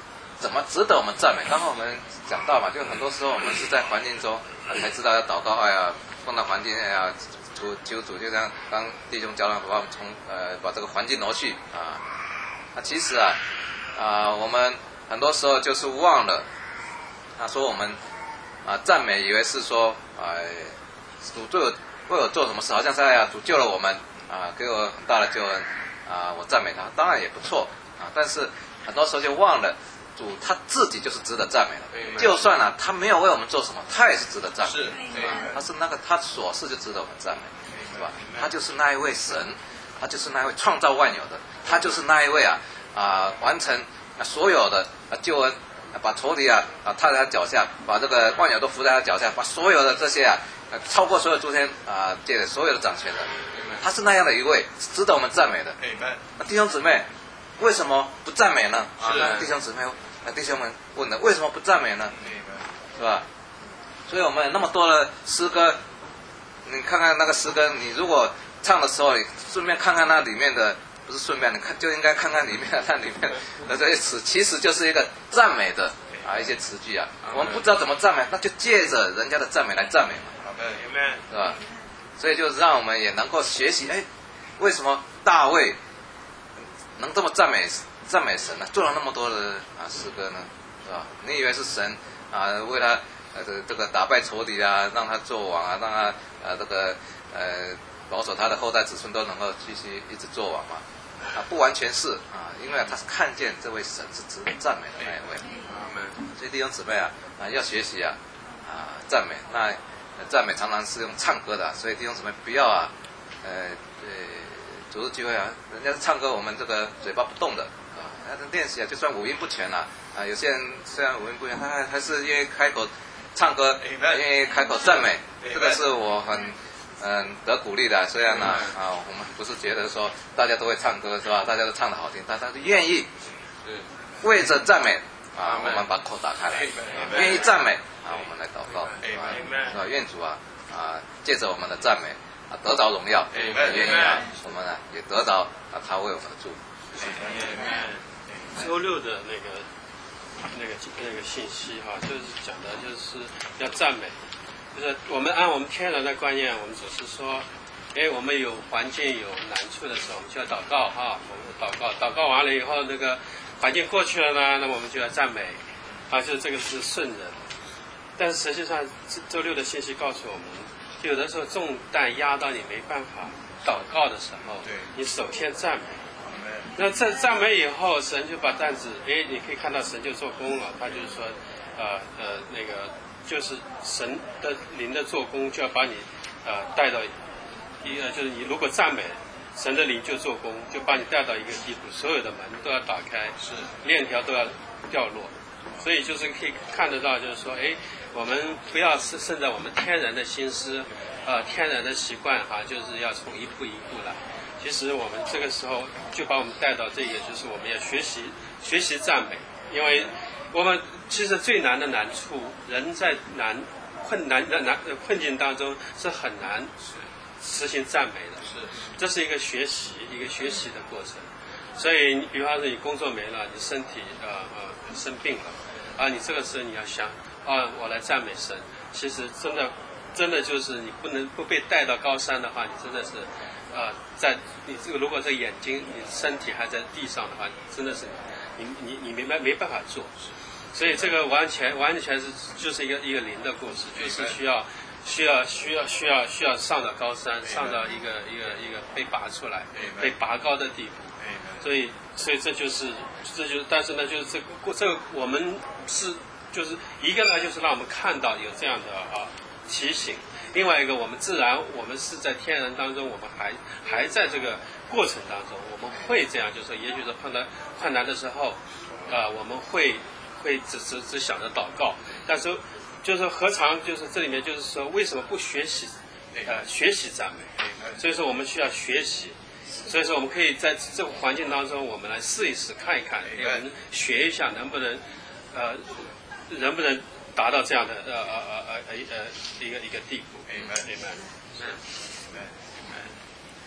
怎么值得我们赞美？刚刚我们讲到嘛，就很多时候我们是在环境中啊才知道要祷告，哎呀，碰到环境哎呀，求求主，就像刚弟兄教导把我们从呃把这个环境挪去啊。那其实啊啊我们很多时候就是忘了，他说我们啊赞美以为是说哎主对我为我做什么事，好像是哎呀主救了我们啊，给我很大的救恩啊，我赞美他，当然也不错啊，但是很多时候就忘了。主他自己就是值得赞美的，就算啊他没有为我们做什么，他也是值得赞美的。是，他是那个他所事就值得我们赞美，是吧？他就是那一位神，他就是那一位创造万有的，他就是那一位啊啊完成所有的啊救恩，把仇敌啊啊踏在他脚下，把这个万有都伏在他脚下，把所有的这些啊超过所有诸天啊界的所有的掌权的，他是那样的一位，值得我们赞美的。那弟兄姊妹。为什么不赞美呢？啊，弟兄姊妹，弟兄们问的，为什么不赞美呢？是吧？所以我们有那么多的诗歌，你看看那个诗歌，你如果唱的时候，顺便看看那里面的，不是顺便，你看就应该看看里面那里面的这些词，其实就是一个赞美的啊一些词句啊。我们不知道怎么赞美，那就借着人家的赞美来赞美嘛，是吧？所以就让我们也能够学习，哎，为什么大卫能这么赞美赞美神呢？做了那么多的啊诗歌呢，是吧？你以为是神啊为他呃这这个打败仇敌啊，让他做王啊，让他呃这个呃保守他的后代子孙都能够继续一直做王嘛？啊，不完全是啊，因为他是看见这位神是值得赞美的那一位。所以弟兄姊妹啊啊要学习啊啊赞美，那赞美常常是用唱歌的，所以弟兄姊妹不要啊呃呃。主日聚会啊，人家唱歌，我们这个嘴巴不动的啊，那练习啊，就算五音不全了啊，有些人虽然五音不全，他还还是愿意开口唱歌，愿意开口赞美，这个是我很嗯得鼓励的。虽然呢啊，我们不是觉得说大家都会唱歌是吧？大家都唱得好听，但他是愿意为着赞美啊，我们把口打开来，愿意赞美啊，我们来祷告，是吧？愿主啊啊，借着我们的赞美。得着荣耀，愿意啊，我们呢也得着啊，他为我们祝福。 周六的那个那个那个信息哈，就是讲的就是要赞美，就是我们按我们天然的观念，我们只是说，哎，我们有环境有难处的时候，我们就要祷告哈，我们祷告，祷告完了以后，那个环境过去了呢，那么我们就要赞美，啊，就是这个是顺人。但是实际上，周六的信息告诉我们。有的时候重担压到你没办法祷告的时候，你首先赞美。那在赞美以后，神就把担子，哎，你可以看到神就做工了。他就是说，呃呃，那个就是神的灵的做工，就要把你呃带到一个，就是你如果赞美，神的灵就做工，就把你带到一个地步，所有的门都要打开，是链条都要掉落。所以就是可以看得到，就是说，哎。我们不要是顺着我们天然的心思，呃，天然的习惯哈、啊，就是要从一步一步来。其实我们这个时候就把我们带到这个，就是我们要学习学习赞美，因为我们其实最难的难处，人在难困难的难困境当中是很难实行赞美的，是，这是一个学习一个学习的过程。所以你比方说你工作没了，你身体呃呃生病了，啊，你这个时候你要想。啊，我来赞美神。其实真的，真的就是你不能不被带到高山的话，你真的是，呃，在你这个如果这眼睛、你身体还在地上的话，真的是你你你没没办法做。所以这个完全完全是就是一个一个灵的故事，就是需要需要需要需要需要上到高山，上到一个一个一个被拔出来、被拔高的地步。所以所以这就是这就是，但是呢，就是这个这个我们是。就是一个呢，就是让我们看到有这样的啊提醒；另外一个，我们自然我们是在天然当中，我们还还在这个过程当中，我们会这样，就是说，也许是碰到困难的时候，啊、呃，我们会会只只只想着祷告，但是就是何尝就是这里面就是说，为什么不学习呃学习赞美？所以说我们需要学习。所以说，我们可以在这个环境当中，我们来试一试，看一看，我们学一下，能不能呃。能不能达到这样的呃呃呃呃呃一个一个地步？Amen，Amen，是。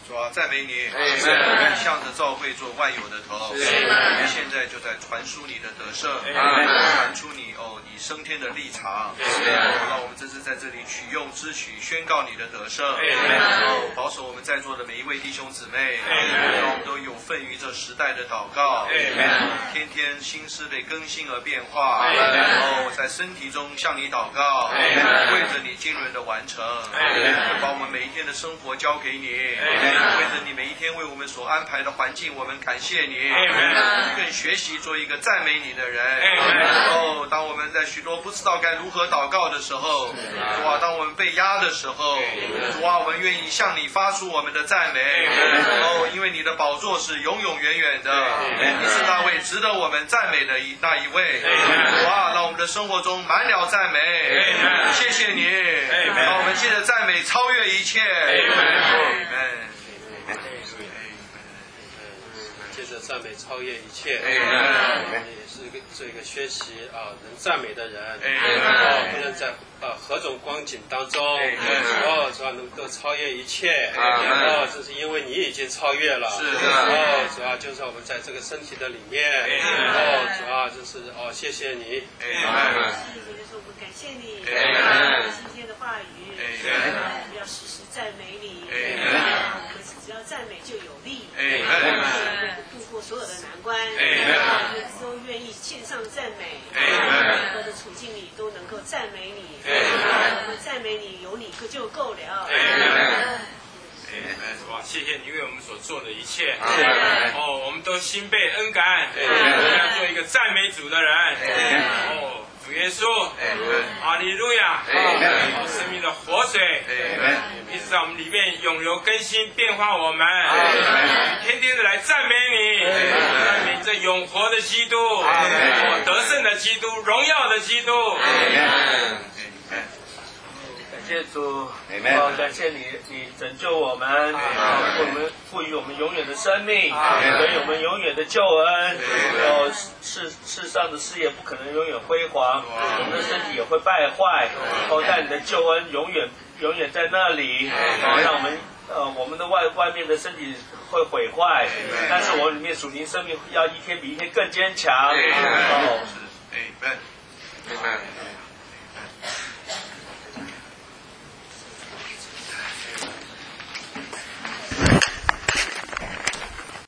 主啊，赞美你，向着教会做万有的头，现在就在传输你的得胜，传出你哦你升天的立场，让我们这次在这里取用支取，宣告你的得胜，哦保守我们在座的每一位弟兄姊妹，让我们都有份于这时代的祷告，天天心思被更新而变化，哦在身体中向你祷告，为着你经纶的完成，把我们每一天的生活交给你，为着你每一天为我们所安排的环境，我们感谢你，更学习做一个赞美你的人。哦，当我们在许多不知道该如何祷告的时候，哇，当我们被压的时候，哇，我们愿意向你发出我们的赞美。哦，因为你的宝座是永永远远的，你是那位值得我们赞美的一那一位。哇，让我们的生活中满了赞美。谢谢你，让我们借着赞美超越一切。 借着赞美超越一切，我们也是这个学习啊，能赞美的人，哦，不能在啊何种光景当中，哦，主要能够超越一切，哦，这是因为你已经超越了，哦，主要就是我们在这个身体的里面，哦，主要就是哦，谢谢你， 就是我们感谢你，今天的话语，我们要时时赞美你，我们只要赞美就有力，度过所有的难关，我们都愿意献上赞美，任何的处境里都能够赞美你，我们赞美你，有你就够了。 哇，谢谢你为我们所做的一切。哦，我们都心被恩感，我们要做一个赞美主的人。哦，主耶稣，哈利路亚，哦，生命的活水，一直在我们里面永流更新，变化我们，天天的来赞美你，赞美这永活的基督，哦，得胜的基督，荣耀的基督。 感谢主，哦，感谢你，你拯救我们，我们赋予我们永远的生命，给我们永远的救恩。哦，世世上的事业不可能永远辉煌，我们的身体也会败坏。哦，但你的救恩永远永远在那里，哦，让我们呃我们的外外面的身体会毁坏，但是我们里面属灵生命要一天比一天更坚强。哦。 Amen.